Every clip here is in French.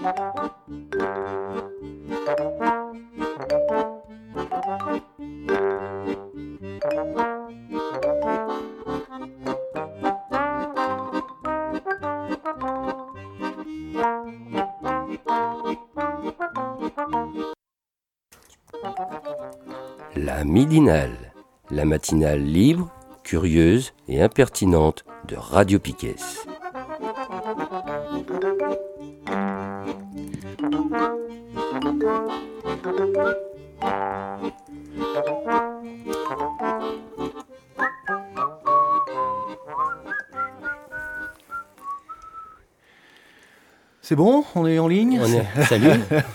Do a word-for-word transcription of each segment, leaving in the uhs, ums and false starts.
La midinale, la matinale libre, curieuse et impertinente de Radio Piquet. C'est bon, on est en ligne. On est... Salut.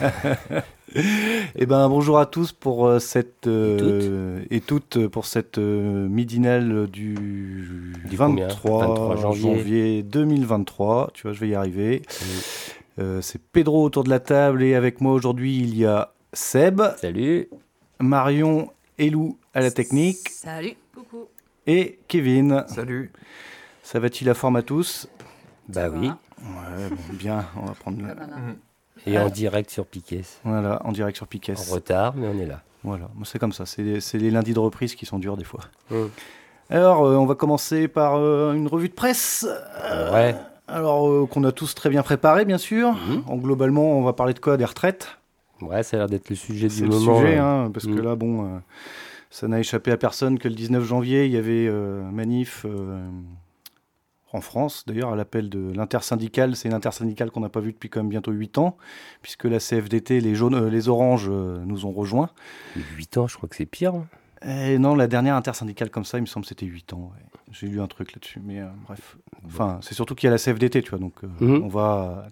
Eh ben bonjour à tous pour euh, cette euh, et, et toutes pour cette euh, midinale du, du vingt-trois, vingt-trois janvier. janvier deux mille vingt-trois. Tu vois, je vais y arriver. Oui. Euh, c'est Pedro autour de la table et avec moi aujourd'hui il y a Seb. Salut. Marion et Lou à la technique. Salut. Coucou. Et Kevin. Salut. Ça va-t-il la forme à tous? Bah Ça oui. va. Ouais, bon, bien. On va prendre. Comme un Mmh. Et en direct sur Piquet. Voilà, en direct sur Piquet. En retard, mais on est là. Voilà, c'est comme ça. C'est, c'est les lundis de reprise qui sont durs des fois. Mmh. Alors, euh, on va commencer par euh, une revue de presse. Euh, Ouais. Alors, euh, qu'on a tous très bien préparé, bien sûr. Mmh. En, globalement, on va parler de quoi? Des retraites. Ouais, ça a l'air d'être le sujet C'est du le moment. sujet, euh. hein, parce Mmh. que là, bon, euh, ça n'a échappé à personne que le dix-neuf janvier, il y avait euh, manif euh, en France, d'ailleurs, à l'appel de l'intersyndicale. C'est une intersyndicale qu'on n'a pas vue depuis quand même bientôt huit ans, puisque la C F D T, les, jaunes, euh, les oranges, euh, nous ont rejoints. huit ans, je crois que c'est pire. hein. Et non, la dernière intersyndicale comme ça, il me semble que c'était huit ans. Ouais. J'ai lu un truc là-dessus, mais euh, bref. Enfin, c'est surtout qu'il y a la C F D T, tu vois, donc euh, Mhm. on va...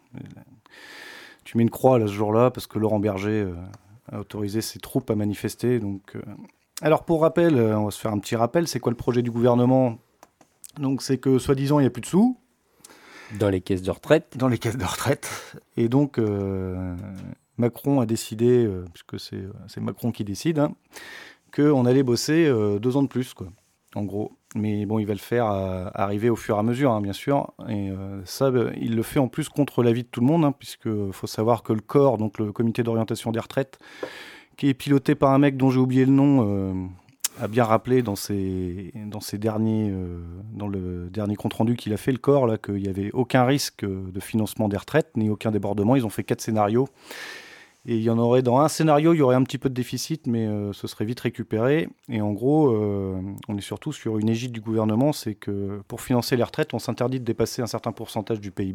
Tu mets une croix là, ce jour-là, parce que Laurent Berger euh, a autorisé ses troupes à manifester. Donc, euh. Alors, pour rappel, euh, on va se faire un petit rappel. C'est quoi le projet du gouvernement? Donc, c'est que, soi-disant, il n'y a plus de sous Dans les caisses de retraite. dans les caisses de retraite. Et donc, euh, Macron a décidé, euh, puisque c'est, euh, c'est Macron qui décide, hein, qu'on allait bosser euh, deux ans de plus, quoi, en gros. Mais bon, il va le faire à, arriver au fur et à mesure, hein, bien sûr. Et euh, ça, bah, il le fait en plus contre l'avis de tout le monde, hein, puisqu'il faut savoir que le C O R, donc le Comité d'orientation des retraites, qui est piloté par un mec dont j'ai oublié le nom, euh, a bien rappelé dans, ses, dans, ses derniers, euh, dans le dernier compte-rendu qu'il a fait, le C O R, là, qu'il n'y avait aucun risque de financement des retraites, ni aucun débordement. Ils ont fait quatre scénarios. Et il y en aurait, dans un scénario, il y aurait un petit peu de déficit, mais euh, ce serait vite récupéré. Et en gros, euh, on est surtout sur une égide du gouvernement, c'est que pour financer les retraites, on s'interdit de dépasser un certain pourcentage du P I B.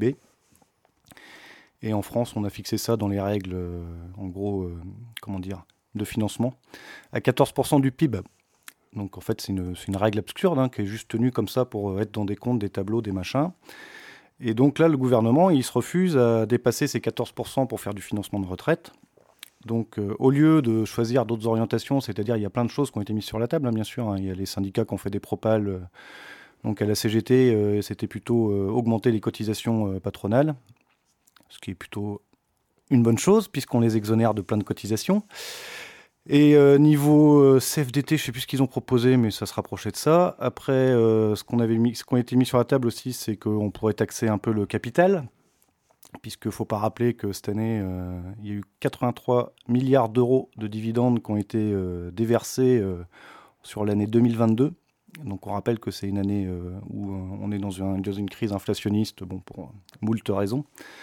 Et en France, on a fixé ça dans les règles, euh, en gros, euh, comment dire, de financement, à quatorze pour cent du P I B. Donc en fait, c'est une, c'est une règle absurde, hein, qui est juste tenue comme ça pour euh, être dans des comptes, des tableaux, des machins. Et donc là, le gouvernement, il se refuse à dépasser ces quatorze pour cent pour faire du financement de retraite. Donc euh, au lieu de choisir d'autres orientations, c'est-à-dire il y a plein de choses qui ont été mises sur la table, hein, bien sûr. Hein. Il y a les syndicats qui ont fait des propales. Euh, donc à la C G T, euh, c'était plutôt euh, augmenter les cotisations euh, patronales, ce qui est plutôt une bonne chose, puisqu'on les exonère de plein de cotisations. Et euh, niveau euh, C F D T, je ne sais plus ce qu'ils ont proposé, mais ça se rapprochait de ça. Après, euh, ce qu'on avait mis, ce qu'on a été mis sur la table aussi, c'est qu'on pourrait taxer un peu le capital, puisqu'il ne faut pas rappeler que cette année, euh, il y a eu quatre-vingt-trois milliards d'euros de dividendes qui ont été euh, déversés euh, sur l'année deux mille vingt-deux. Donc on rappelle que c'est une année euh, où euh, on est dans une, dans une crise inflationniste, bon, pour moult raisons.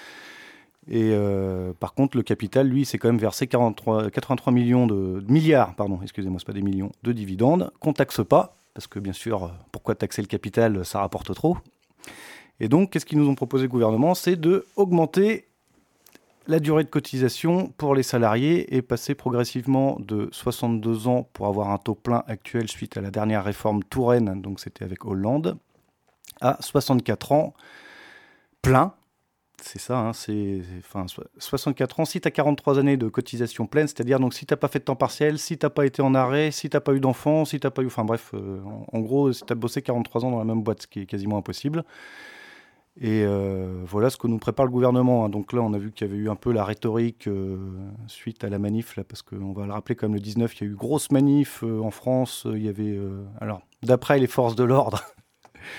Et euh, par contre, le capital, lui, c'est quand même versé quarante-trois, quatre-vingt-trois millions de milliards, pardon, excusez-moi, c'est pas des millions, de dividendes qu'on taxe pas, parce que bien sûr, pourquoi taxer le capital, ça rapporte trop. Et donc, qu'est-ce qu'ils nous ont proposé le gouvernement? C'est de augmenter la durée de cotisation pour les salariés et passer progressivement de soixante-deux ans pour avoir un taux plein actuel suite à la dernière réforme Touraine, donc c'était avec Hollande, à soixante-quatre ans plein. C'est ça, hein, c'est, c'est enfin, soixante-quatre ans, si tu as quarante-trois années de cotisation pleine, c'est-à-dire donc si tu n'as pas fait de temps partiel, si tu n'as pas été en arrêt, si tu n'as pas eu d'enfant, si tu n'as pas eu... Enfin bref, euh, en, en gros, si tu as bossé quarante-trois ans dans la même boîte, ce qui est quasiment impossible. Et euh, voilà ce que nous prépare le gouvernement. Hein. Donc là, on a vu qu'il y avait eu un peu la rhétorique euh, suite à la manif, là, parce qu'on va le rappeler, comme le dix-neuf, il y a eu grosse manif euh, en France. Il y avait... Euh, alors, d'après les forces de l'ordre...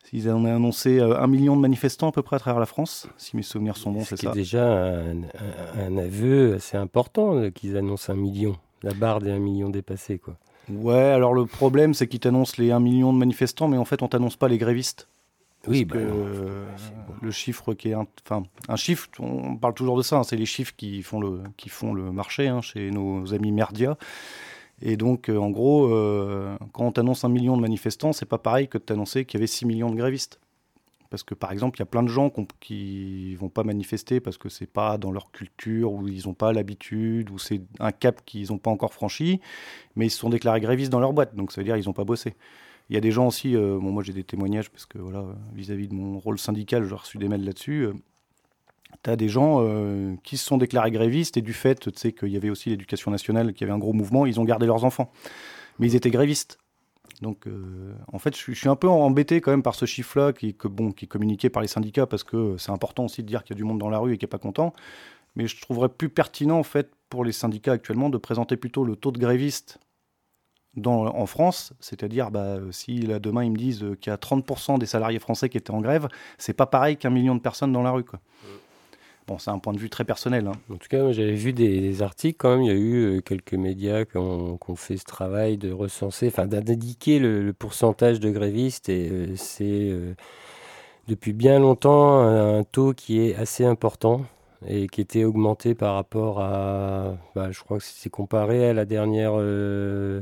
Ils ont annoncé euh, un million de manifestants à peu près à travers la France, si mes souvenirs sont bons, Ce c'est qui est ça. déjà un, un- un aveu assez important euh, qu'ils annoncent un million. La barre des un million dépassée, quoi. Ouais, alors le problème, c'est qu'ils t'annoncent les un million de manifestants, mais en fait, on t'annonce pas les grévistes. Parce Oui, que bah non. euh, C'est bon. le chiffre qui est... un- Enfin, un chiffre, on parle toujours de ça, hein, c'est les chiffres qui font le, qui font le marché hein, chez nos amis Merdia. Et donc, euh, en gros, euh, quand on t'annonce un million de manifestants, c'est pas pareil que de t'annoncer qu'il y avait six millions de grévistes. Parce que, par exemple, il y a plein de gens qu'on- qui vont pas manifester parce que c'est pas dans leur culture, ou ils n'ont pas l'habitude, ou c'est un cap qu'ils n'ont pas encore franchi, mais ils se sont déclarés grévistes dans leur boîte, donc ça veut dire qu'ils n'ont pas bossé. Il y a des gens aussi, euh, bon, moi j'ai des témoignages, parce que voilà, vis-à-vis de mon rôle syndical, j'ai reçu des mails là-dessus. Euh, tu as des gens euh, qui se sont déclarés grévistes, et du fait, tu sais, qu'il y avait aussi l'éducation nationale, qu'il y avait un gros mouvement, ils ont gardé leurs enfants. Mais ils étaient grévistes. Donc, euh, en fait, je suis, je suis un peu embêté quand même par ce chiffre-là, qui, que, bon, qui est communiqué par les syndicats, parce que c'est important aussi de dire qu'il y a du monde dans la rue et qui n'est pas content. Mais je trouverais plus pertinent, en fait, pour les syndicats actuellement, de présenter plutôt le taux de grévistes dans, en France. C'est-à-dire, bah, si là, demain, ils me disent euh, qu'il y a trente pour cent des salariés français qui étaient en grève, c'est pas pareil qu'un million de personnes dans la rue, quoi. Bon, c'est un point de vue très personnel, hein. En tout cas, moi, j'avais vu des, des articles quand même. Il y a eu euh, quelques médias qui ont, qui ont fait ce travail de recenser, enfin d'indiquer le, le pourcentage de grévistes. Et euh, c'est euh, depuis bien longtemps un, un taux qui est assez important et qui était augmenté par rapport à, bah, je crois que c'est comparé à la dernière euh,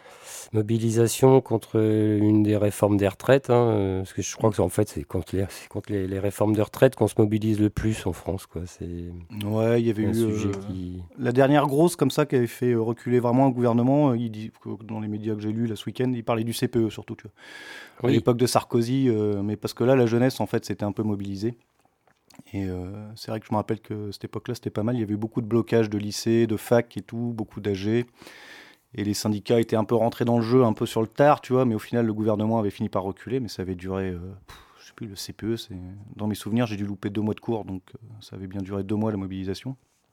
mobilisation contre une des réformes des retraites, hein, euh, parce que je crois que c'est- en fait c'est contre les, c'est contre les, les réformes de retraite qu'on se mobilise le plus en France, quoi. C'est Ouais, il y avait un eu sujet euh, qui... la dernière grosse comme ça qui avait fait euh, reculer vraiment un gouvernement. euh, Il dit, que dans les médias que j'ai lus là, ce week-end, il parlait du C P E surtout, tu vois. À Oui, l'époque de Sarkozy, euh, mais parce que là, la jeunesse, en fait, s'était un peu mobilisée. Et euh, c'est vrai que je me rappelle que cette époque-là, c'était pas mal. Il y avait beaucoup de blocages de lycées, de facs et tout, beaucoup d'A G. Et les syndicats étaient un peu rentrés dans le jeu, un peu sur le tard, tu vois. Mais au final, le gouvernement avait fini par reculer, mais ça avait duré... euh, pff, je sais plus, le C P E, c'est... Dans mes souvenirs, j'ai dû louper deux mois de cours, donc euh, ça avait bien duré deux mois, la mobilisation.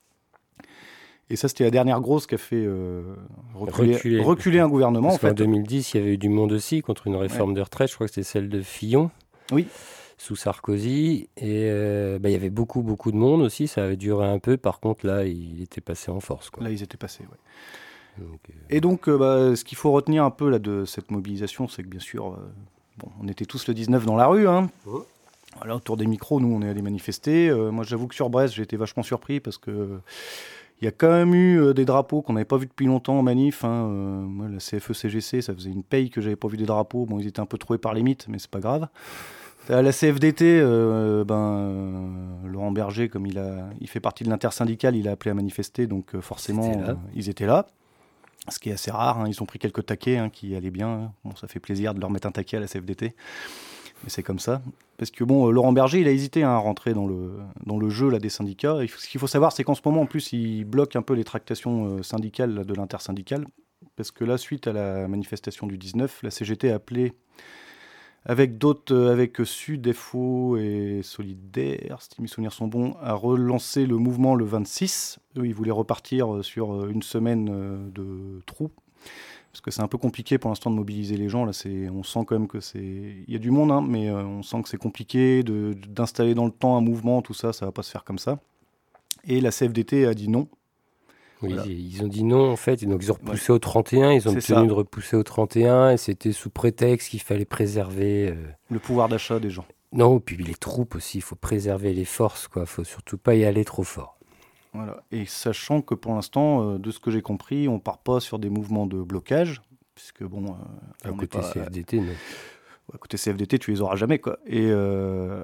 Et ça, c'était la dernière grosse qui a fait euh, reculer, reculer. reculer un gouvernement, Parce en qu'en fait. deux mille dix, il y avait eu du monde aussi contre une réforme Ouais. de retraite. Je crois que c'était celle de Fillon, Oui, sous Sarkozy. Et euh, bah, il y avait beaucoup, beaucoup de monde aussi. Ça avait duré un peu. Par contre, là, il était passé en force, quoi. là, ils étaient passés, ouais. Donc, euh, Et donc, euh, bah, ce qu'il faut retenir un peu là, de cette mobilisation, c'est que bien sûr, euh, bon, on était tous le dix-neuf dans la rue, hein. Ouais. Voilà, autour des micros, nous, on est allés manifester. Euh, moi, j'avoue que sur Brest, j'ai été vachement surpris parce que euh, il y a quand même eu euh, des drapeaux qu'on n'avait pas vus depuis longtemps en manif, hein. Euh, moi, la C F E C G C, ça faisait une paye que j'avais pas vu des drapeaux. Bon, ils étaient un peu troués par les mythes, mais c'est pas grave. À la C F D T, euh, ben, euh, Laurent Berger, comme il, a, il fait partie de l'intersyndicale, il a appelé à manifester, donc euh, forcément, Ils étaient là. euh, ils étaient là. Ce qui est assez rare, hein. Ils ont pris quelques taquets hein, qui allaient bien, hein. Bon, ça fait plaisir de leur mettre un taquet à la C F D T, mais c'est comme ça. Parce que bon, euh, Laurent Berger, il a hésité hein, à rentrer dans le, dans le jeu là, des syndicats. Et ce qu'il faut savoir, c'est qu'en ce moment, en plus, il bloque un peu les tractations euh, syndicales là, de l'intersyndicale. Parce que là, suite à la manifestation du dix-neuf, la C G T a appelé avec d'autres, euh, avec Sud, F O et Solidaire, si mes souvenirs sont bons, à relancer le mouvement le vingt-six. Eux, ils voulaient repartir sur une semaine euh, de trous. Parce que c'est un peu compliqué pour l'instant de mobiliser les gens. Là, c'est, on sent quand même que c'est... Il y a du monde, hein, mais euh, on sent que c'est compliqué de, d'installer dans le temps un mouvement, tout ça, ça va pas se faire comme ça. Et la C F D T a dit non. oui, Voilà. ils, ils ont dit non, en fait. Et donc, ils ont repoussé au trente et un. Ils ont C'est obtenu ça. de repousser au trente et un. Et c'était sous prétexte qu'il fallait préserver... euh, Le pouvoir d'achat des gens. Non, puis les troupes aussi. Il faut préserver les forces, quoi. Il faut surtout pas y aller trop fort. Voilà. Et sachant que pour l'instant, euh, de ce que j'ai compris, on part pas sur des mouvements de blocage, puisque bon, euh, À on côté n'est pas, C F D T, non. à côté C F D T, tu les auras jamais, quoi. Et euh,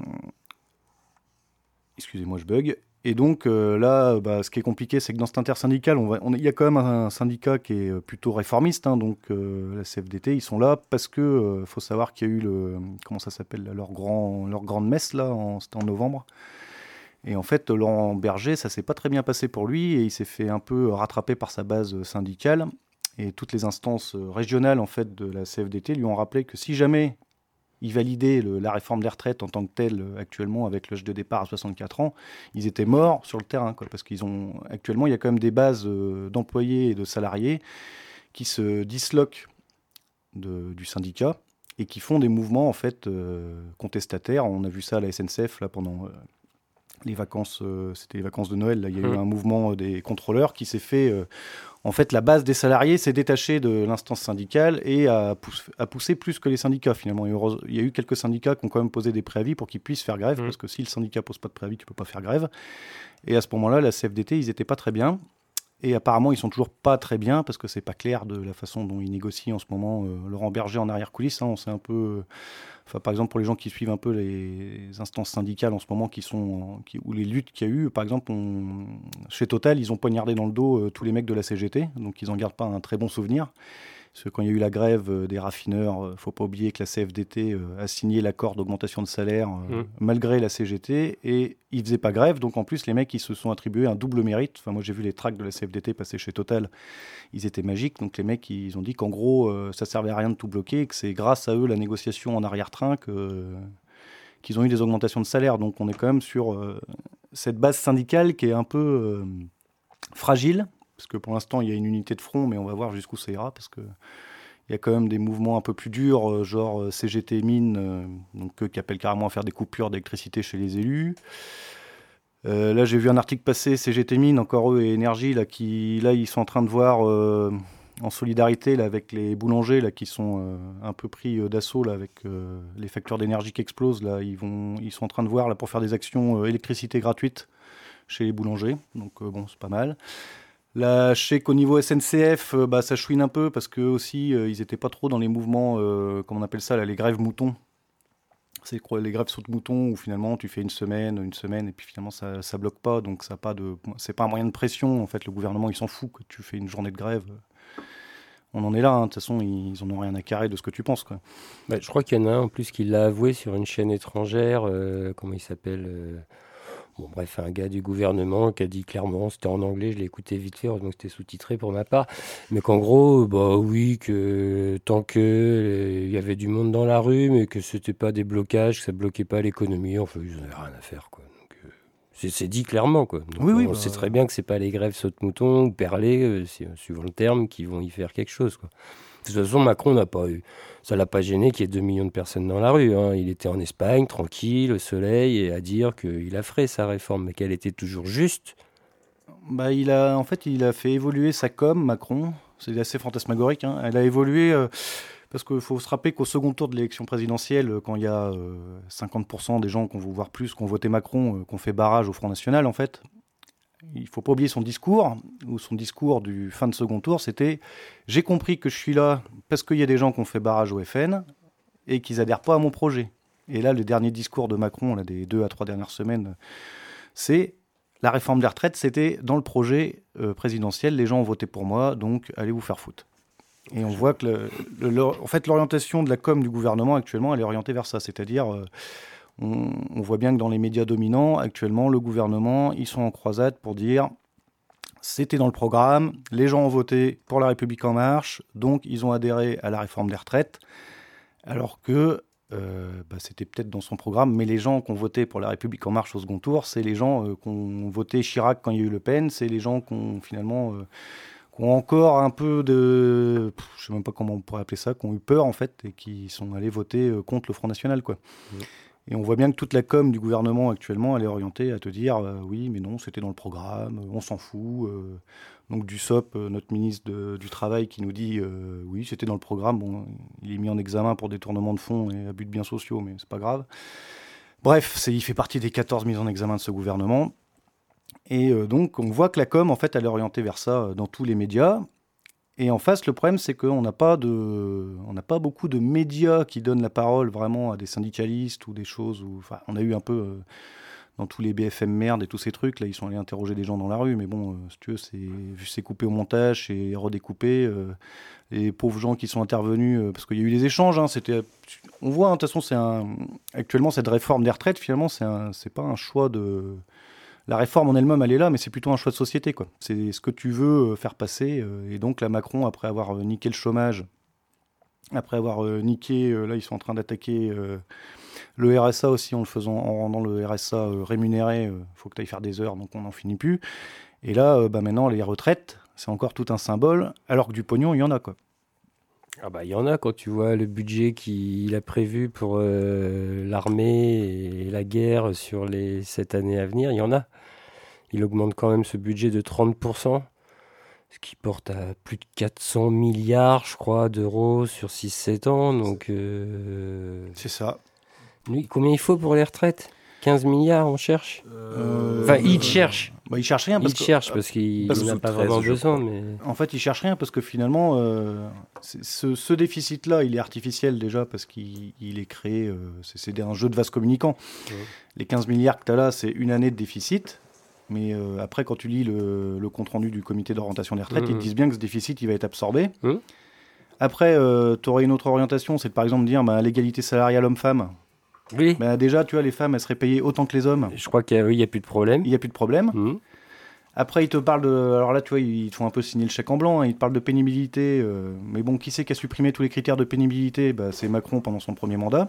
excusez-moi, je bug. Et donc euh, là, bah, ce qui est compliqué, c'est que dans cet intersyndical, on va, on, il y a quand même un, un syndicat qui est plutôt réformiste, hein, donc euh, la C F D T, ils sont là parce que euh, faut savoir qu'il y a eu le, comment ça s'appelle, là, leur grand, leur grande messe là, en, c'était en novembre. Et en fait, Laurent Berger, ça s'est pas très bien passé pour lui et il s'est fait un peu rattraper par sa base syndicale. Et toutes les instances régionales en fait de la C F D T lui ont rappelé que si jamais il validait le, la réforme des retraites en tant que telle actuellement avec l'âge de départ à soixante-quatre ans, ils étaient morts sur le terrain, quoi, parce qu'ils ont actuellement il y a quand même des bases euh, d'employés et de salariés qui se disloquent de, du syndicat et qui font des mouvements en fait euh, contestataires. On a vu ça à la S N C F là pendant euh, les vacances, euh, c'était les vacances de Noël. Là, il y a mmh. eu un mouvement euh, des contrôleurs qui s'est fait. Euh, en fait, la base des salariés s'est détachée de l'instance syndicale et a, pouss- a poussé plus que les syndicats finalement. Il y a eu quelques syndicats qui ont quand même posé des préavis pour qu'ils puissent faire grève, mmh. parce que si le syndicat pose pas de préavis, tu peux pas faire grève. Et à ce moment-là, la C F D T, ils étaient pas très bien. Et apparemment, ils sont toujours pas très bien parce que c'est pas clair de la façon dont ils négocient en ce moment. Euh, Laurent Berger en arrière-coulisses, hein, on sait un peu. Euh, enfin, par exemple, pour les gens qui suivent un peu les instances syndicales en ce moment, qui sont, qui, ou les luttes qu'il y a eu, par exemple, on, chez Total, ils ont poignardé dans le dos euh, tous les mecs de la C G T, donc ils en gardent pas un très bon souvenir. Parce que quand il y a eu la grève euh, des raffineurs, il euh, ne faut pas oublier que la C F D T euh, a signé l'accord d'augmentation de salaire euh, mmh. malgré la C G T, et ils ne faisaient pas grève, donc en plus les mecs ils se sont attribués un double mérite. Enfin, moi j'ai vu les tracts de la C F D T passer chez Total, ils étaient magiques, donc les mecs ils ont dit qu'en gros euh, ça ne servait à rien de tout bloquer, et que c'est grâce à eux la négociation en arrière-train que, euh, qu'ils ont eu des augmentations de salaire. Donc on est quand même sur euh, cette base syndicale qui est un peu euh, fragile. Parce que pour l'instant, il y a une unité de front, mais on va voir jusqu'où ça ira, parce qu'il y a quand même des mouvements un peu plus durs, genre C G T Mines, euh, donc, euh, qui appellent carrément à faire des coupures d'électricité chez les élus. Euh, là, j'ai vu un article passer, C G T Mines, encore eux, et Énergie, là, qui, là, ils sont en train de voir, euh, en solidarité là, avec les boulangers, là, qui sont euh, un peu pris euh, d'assaut là, avec euh, les factures d'énergie qui explosent. Là, ils, vont, ils sont en train de voir là, pour faire des actions euh, électricité gratuite chez les boulangers. Donc, euh, bon, c'est pas mal. Là, je sais qu'au niveau S N C F, euh, bah, ça chouine un peu parce qu'eux aussi, euh, ils n'étaient pas trop dans les mouvements, euh, comment on appelle ça, là, les grèves moutons. C'est les grèves saute mouton où finalement tu fais une semaine, une semaine et puis finalement ça, ça bloque pas. Donc ça a pas de, c'est pas un moyen de pression. En fait, le gouvernement il s'en fout que tu fais une journée de grève. On en est là. Hein. De toute façon, ils en ont rien à carrer de ce que tu penses, quoi. Bah, je crois qu'il y en a un en plus qui l'a avoué sur une chaîne étrangère. Euh, comment il s'appelle euh... Bon, bref, un gars du gouvernement qui a dit clairement, c'était en anglais, je l'ai écouté vite fait, heureusement que c'était sous-titré pour ma part, mais qu'en gros, bah oui, que tant qu'il euh, y avait du monde dans la rue, mais que c'était pas des blocages, que ça bloquait pas l'économie, enfin, ils n'avaient rien à faire, quoi. Donc, euh, c'est, c'est dit clairement, quoi. Donc, oui, on oui, bah... sait très bien que c'est pas les grèves saute-mouton ou perlés, euh, suivant le terme, qui vont y faire quelque chose, quoi. De toute façon, Macron n'a pas eu, ça l'a pas gêné qu'il y ait deux millions de personnes dans la rue. Hein. Il était en Espagne, tranquille, au soleil, et à dire qu'il a fait sa réforme, mais qu'elle était toujours juste. Bah, il a, en fait, il a fait évoluer sa com, Macron. C'est assez fantasmagorique. Hein. Elle a évolué euh, parce qu'il faut se rappeler qu'au second tour de l'élection présidentielle, quand il y a euh, cinquante pour cent des gens qu'on veut voir plus, qui ont voté Macron, euh, qu'on fait barrage au Front National, en fait. Il ne faut pas oublier son discours, ou son discours du fin de second tour, c'était « J'ai compris que je suis là parce qu'il y a des gens qui ont fait barrage au F N et qu'ils n'adhèrent pas à mon projet. » Et là, le dernier discours de Macron, là, des deux à trois dernières semaines, c'est « La réforme des retraites, c'était dans le projet euh, présidentiel, les gens ont voté pour moi, donc allez vous faire foutre. » Et on voit que le, le, le, en fait, l'orientation de la com du gouvernement actuellement, elle est orientée vers ça, c'est-à-dire... Euh, On, on voit bien que dans les médias dominants, actuellement, le gouvernement, ils sont en croisade pour dire c'était dans le programme, les gens ont voté pour La République En Marche, donc ils ont adhéré à la réforme des retraites, alors que euh, bah, c'était peut-être dans son programme, mais les gens qui ont voté pour La République En Marche au second tour, c'est les gens euh, qui ont voté Chirac quand il y a eu Le Pen, c'est les gens qui ont finalement... Euh, qui ont encore un peu de... Je ne sais même pas comment on pourrait appeler ça, qui ont eu peur en fait, et qui sont allés voter euh, contre le Front National, quoi. Mmh. Et on voit bien que toute la com du gouvernement actuellement, elle est orientée à te dire euh, oui, mais non, c'était dans le programme, on s'en fout. Euh, donc du S O P, euh, notre ministre de, du Travail, qui nous dit euh, oui, c'était dans le programme. Bon, il est mis en examen pour détournement de fonds et abus de biens sociaux, mais c'est pas grave. Bref, c'est, il fait partie des quatorze mises en examen de ce gouvernement. Et euh, donc on voit que la com, en fait, elle est orientée vers ça dans tous les médias. Et en face, le problème, c'est qu'on n'a pas de, on n'a pas beaucoup de médias qui donnent la parole vraiment à des syndicalistes ou des choses. Où, enfin, on a eu un peu euh, dans tous les B F M merde et tous ces trucs là, ils sont allés interroger des gens dans la rue. Mais bon, euh, si tu veux, c'est, vu c'est coupé au montage, c'est redécoupé. Euh, les pauvres gens qui sont intervenus, euh, parce qu'il y a eu des échanges. Hein, c'était, on voit, hein, de toute façon, c'est un, actuellement cette réforme des retraites, finalement, c'est un, c'est pas un choix de. La réforme en elle-même, elle est là, mais c'est plutôt un choix de société, quoi. C'est ce que tu veux faire passer. Euh, et donc, là, Macron, après avoir euh, niqué le chômage, après avoir euh, niqué, euh, là, ils sont en train d'attaquer euh, le R S A aussi, en le faisant, en rendant le R S A euh, rémunéré. Il euh, faut que tu ailles faire des heures, donc on n'en finit plus. Et là, euh, bah, maintenant, les retraites, c'est encore tout un symbole, alors que du pognon, il y en a, quoi. Ah bah il y en a, quand tu vois le budget qu'il a prévu pour euh, l'armée et la guerre sur les sept années à venir, il y en a. Il augmente quand même ce budget de trente pour cent, ce qui porte à plus de quatre cents milliards, je crois, d'euros sur six sept ans. Donc, euh, C'est ça. lui, combien il faut pour les retraites? quinze milliards, on cherche. Euh, Enfin, il euh, cherche. Bah, il cherche rien Il parce que, cherche parce qu'il parce n'en a que pas treize, vraiment je besoin. crois. Mais... en fait, il cherche rien parce que finalement, euh, c'est- ce, ce déficit-là, il est artificiel déjà parce qu'il il est créé. euh, c'est c'est un jeu de vase communicant. Ouais. Les quinze milliards que tu as là, c'est une année de déficit. Mais euh, après, quand tu lis le, le compte-rendu du comité d'orientation des retraites, Mmh. ils te disent bien que ce déficit, il va être absorbé. Mmh. Après, tu aurais une autre orientation, c'est de, par exemple dire bah, l'égalité salariale homme-femme. Oui, Bah, déjà, tu vois, les femmes, elles seraient payées autant que les hommes. je crois qu'il n'y a, oui, il y a plus de problème. Il n'y a plus de problème. Mmh. Après, ils te parlent de... Alors là, tu vois, ils te font un peu signer le chèque en blanc. Hein. Ils te parlent de pénibilité. euh, Mais bon, qui c'est qui a supprimé tous les critères de pénibilité? Bah, c'est Macron pendant son premier mandat.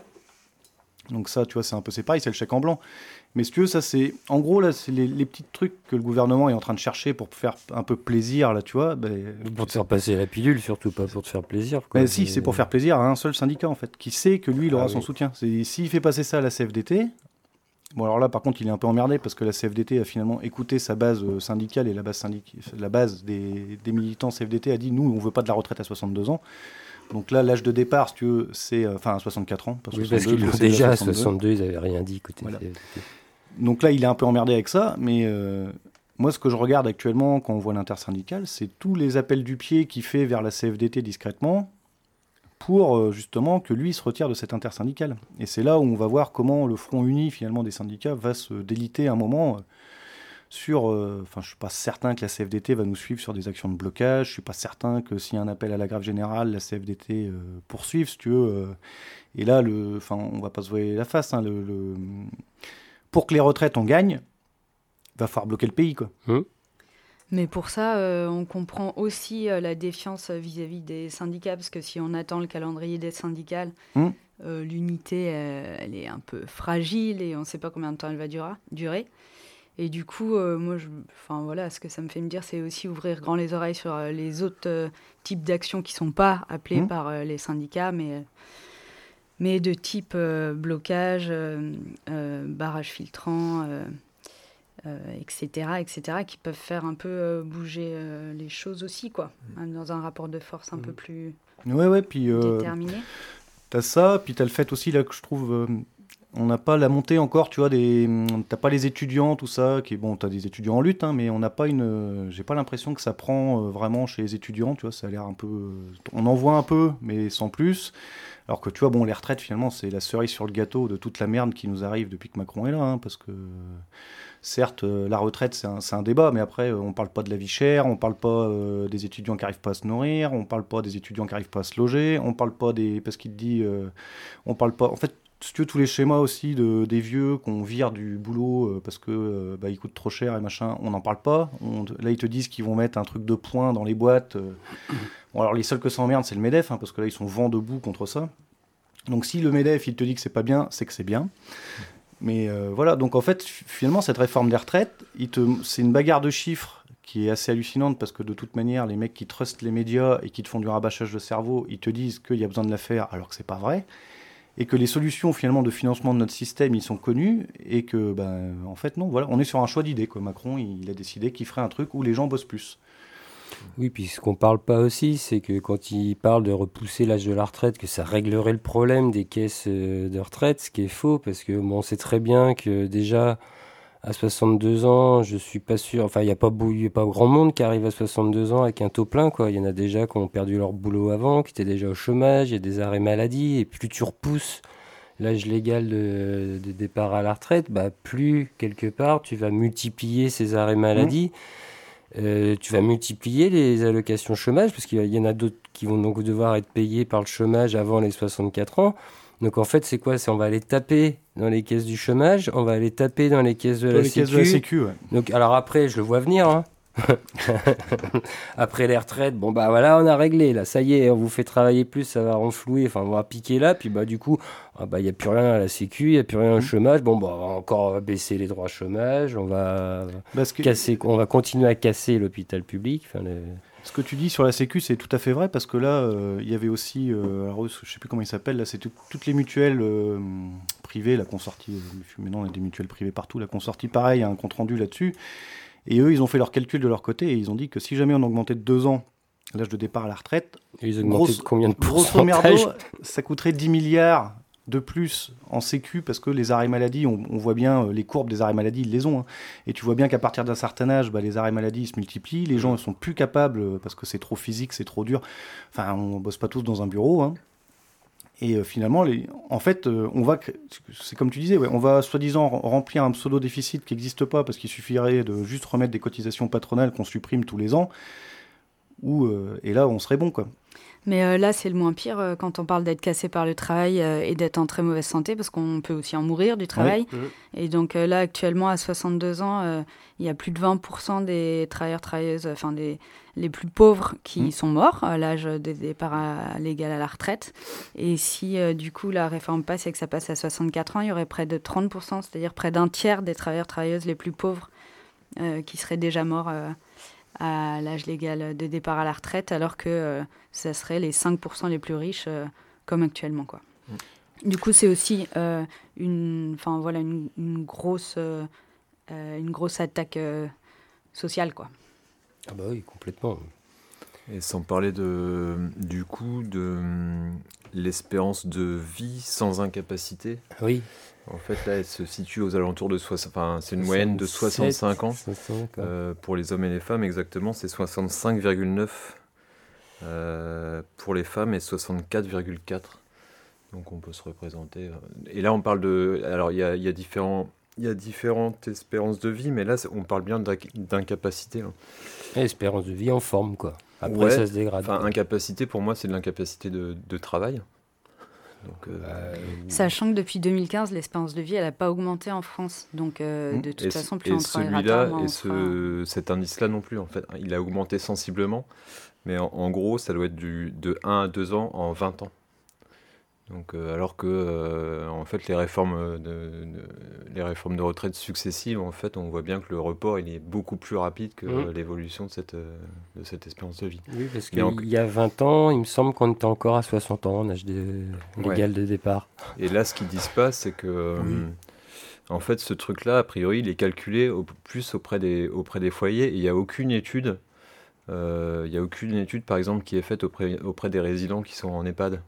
Donc ça, tu vois, c'est un peu c'est pareil, c'est le chèque en blanc. Mais si tu veux, ça c'est... En gros, là, c'est les, les petits trucs que le gouvernement est en train de chercher pour faire un peu plaisir, là, tu vois. Bah, Pour te faire passer la pilule, surtout pas pour te faire plaisir. Quoi. bah, si, c'est pour faire plaisir à un seul syndicat, en fait, qui sait que lui, il aura Ah son oui. soutien. C'est... S'il fait passer ça à la C F D T... Bon, alors là, par contre, il est un peu emmerdé parce que la C F D T a finalement écouté sa base euh, syndicale et la base, syndic... la base des, des militants C F D T a dit « Nous, on veut pas de la retraite à soixante-deux ans ». Donc là, l'âge de départ, si tu veux, c'est... euh, Enfin, à soixante-quatre ans. Pas Oui, soixante-deux, parce qu'ils l'ont c'est déjà à soixante-deux. soixante-deux, ils n'avaient rien dit. Côté Voilà. C F D T. Donc là, il est un peu emmerdé avec ça, mais euh, moi, ce que je regarde actuellement quand on voit l'intersyndicale, c'est tous les appels du pied qu'il fait vers la C F D T discrètement pour euh, justement que lui se retire de cette intersyndicale. Et c'est là où on va voir comment le front uni finalement des syndicats va se déliter un moment euh, sur... Enfin, euh, je suis pas certain que la C F D T va nous suivre sur des actions de blocage. Je suis pas certain que s'il y a un appel à la grève générale, la C F D T euh, poursuive, si tu veux. Euh, et là, le, enfin, on va pas se voiler la face. Hein, le, le, pour que les retraites on gagne, va falloir bloquer le pays, quoi. Hum. Mais pour ça, euh, on comprend aussi euh, la défiance vis-à-vis des syndicats, parce que si on attend le calendrier des syndicales, Mmh. euh, l'unité, euh, elle est un peu fragile et on ne sait pas combien de temps elle va dura- durer. Et du coup, euh, moi, je, enfin, voilà, ce que ça me fait me dire, c'est aussi ouvrir grand les oreilles sur euh, les autres euh, types d'actions qui ne sont pas appelées Mmh. par euh, les syndicats, mais, euh, mais de type euh, blocage, euh, euh, barrage filtrant, euh, euh, et cetera, et cetera, qui peuvent faire un peu euh, bouger euh, les choses aussi, quoi, hein, dans un rapport de force un Mmh. peu plus Ouais, ouais, puis euh, déterminé. t'as ça, puis t'as le fait aussi, là, que je trouve... euh, on n'a pas la montée encore, tu vois, des... T'as pas les étudiants, tout ça, qui... Bon, t'as des étudiants en lutte, hein, mais on n'a pas une... euh, J'ai pas l'impression que ça prend euh, vraiment chez les étudiants, tu vois, ça a l'air un peu... On en voit un peu, mais sans plus. Alors que, tu vois, bon, les retraites, finalement, c'est la cerise sur le gâteau de toute la merde qui nous arrive depuis que Macron est là, hein, parce que... Certes, euh, la retraite, c'est un, c'est un débat, mais après, euh, on parle pas de la vie chère, on parle pas euh, des étudiants qui arrivent pas à se nourrir, on parle pas des étudiants qui arrivent pas à se loger, on parle pas des... Parce qu'il te dit... euh, on parle pas... En fait, si tu veux, tous les schémas aussi de, des vieux qu'on vire du boulot euh, parce que euh, bah, ils coûtent trop cher et machin, on n'en parle pas. On, là, ils te disent qu'ils vont mettre un truc de points dans les boîtes. euh. Bon, alors, les seuls que ça emmerde, c'est le MEDEF, hein, parce que là, ils sont vent debout contre ça. Donc, si le MEDEF, il te dit que c'est pas bien, c'est que c'est bien. Mais euh, voilà, donc en fait, finalement, cette réforme des retraites, il te, c'est une bagarre de chiffres qui est assez hallucinante parce que de toute manière, les mecs qui trustent les médias et qui te font du rabâchage de cerveau, ils te disent qu'il y a besoin de la faire alors que c'est pas vrai. Et que les solutions finalement de financement de notre système, ils sont connus et que, ben, en fait, non, voilà, on est sur un choix d'idée, quoi. Macron, il a décidé qu'il ferait un truc où les gens bossent plus. Oui, puis ce qu'on parle pas aussi, c'est que quand il parle de repousser l'âge de la retraite, que ça réglerait le problème des caisses euh, de retraite, ce qui est faux, parce que bon, on sait très bien que déjà à soixante-deux ans, je suis pas sûr, enfin il n'y a pas beau- y a pas grand monde qui arrive à soixante-deux ans avec un taux plein, quoi. Il y en a déjà qui ont perdu leur boulot avant, qui étaient déjà au chômage, il y a des arrêts maladie, et plus tu repousses l'âge légal de, de départ à la retraite, bah, plus quelque part tu vas multiplier ces arrêts maladie. Euh, tu vas multiplier les allocations chômage parce qu'il y en a d'autres qui vont donc devoir être payés par le chômage avant les soixante-quatre ans. Donc en fait, c'est quoi? C'est on va aller taper dans les caisses du chômage, on va aller taper dans les caisses de Dans la les caisses Sécu. de la Sécu, ouais. Donc alors après, je le vois venir. Hein. Après les retraites, bon bah voilà, on a réglé là, ça y est, on vous fait travailler plus, ça va renflouer, enfin on va piquer là, puis bah du coup, ah, bah il y a plus rien à la sécu, il y a plus rien au chômage, bon bah on va encore baisser les droits chômage, on va Parce que... casser, on va continuer à casser l'hôpital public. Enfin, les... Ce que tu dis sur la Sécu, c'est tout à fait vrai, parce que là, euh, il y avait aussi, euh, alors, je ne sais plus comment il s'appelle, là, c'est tout, toutes les mutuelles euh, privées, la consortie, maintenant on a des mutuelles privées partout, la consortie, pareil, il y a un compte rendu là-dessus, et eux, ils ont fait leur calcul de leur côté, et ils ont dit que si jamais on augmentait de deux ans l'âge de départ à la retraite, et ils augmentaient de combien de grosso merdo, pourcentage ça coûterait dix milliards de plus en sécu, parce que les arrêts maladie, on, on voit bien euh, les courbes des arrêts maladie, ils les ont. Hein. Et tu vois bien qu'à partir d'un certain âge, bah, les arrêts maladie ils se multiplient, les gens ne sont plus capables, euh, parce que c'est trop physique, c'est trop dur. Enfin, on ne bosse pas tous dans un bureau. Hein. Et euh, finalement, les, en fait, euh, on va, c'est comme tu disais, ouais, on va soi-disant remplir un pseudo-déficit qui n'existe pas, parce qu'il suffirait de juste remettre des cotisations patronales qu'on supprime tous les ans, où, euh, et là, on serait bon, quoi. Mais euh, là, c'est le moins pire euh, quand on parle d'être cassé par le travail euh, et d'être en très mauvaise santé, parce qu'on peut aussi en mourir du travail. Oui. Et donc euh, là, actuellement, à soixante-deux ans, euh, il y a plus de vingt pour cent des travailleurs, travailleuses, enfin des les plus pauvres qui mmh. sont morts à l'âge de départ à, légal à la retraite. Et si, euh, du coup, la réforme passe et que ça passe à soixante-quatre ans, il y aurait près de trente pour cent, c'est-à-dire près d'un tiers des travailleurs, travailleuses les plus pauvres euh, qui seraient déjà morts euh, à l'âge légal de départ à la retraite, alors que euh, ça serait les cinq pour cent les plus riches, euh, comme actuellement, quoi. Mmh. Du coup, c'est aussi euh, une, enfin, voilà, une, une, grosse, euh, une grosse attaque euh, sociale, quoi. Ah bah oui, complètement. Et sans parler de, du coup de l'espérance de vie sans incapacité. Oui. En fait, là, elle se situe aux alentours de soixante. Enfin, c'est une moyenne de soixante-cinq ans euh, pour les hommes et les femmes. Exactement, c'est soixante-cinq virgule neuf euh, pour les femmes et soixante-quatre virgule quatre. Donc, on peut se représenter. Et là, on parle de. Alors, il y a, y a différents. Il y a différentes espérances de vie, mais là, on parle bien d'incapacité. Hein. Espérance de vie en forme, quoi. Après, ouais, ça se dégrade. Enfin, incapacité, pour moi, c'est de l'incapacité de, de travail. Donc, euh, euh, Sachant que depuis deux mille quinze, l'espérance de vie, elle n'a pas augmenté en France. Donc, euh, de toute et façon, plus on travaillera celui-là, tard, et ce, fera... cet indice-là non plus, en fait. Il a augmenté sensiblement, mais en, en gros, ça doit être du, de un à deux ans en vingt ans. Donc, euh, alors que euh, en fait les réformes de, de, les réformes de retraite successives, en fait, on voit bien que le report il est beaucoup plus rapide que mmh. l'évolution de cette, de cette espérance de vie. Oui, parce qu'il en... y a vingt ans, il me semble qu'on était encore à soixante ans en âge de... légal ouais. de départ. Et là, ce qu'ils disent pas, c'est que oui. euh, en fait, ce truc-là, a priori, il est calculé au plus auprès des, auprès des foyers. Et il n'y a aucune étude, euh, il y a aucune étude, par exemple, qui est faite auprès, auprès des résidents qui sont en EHPAD.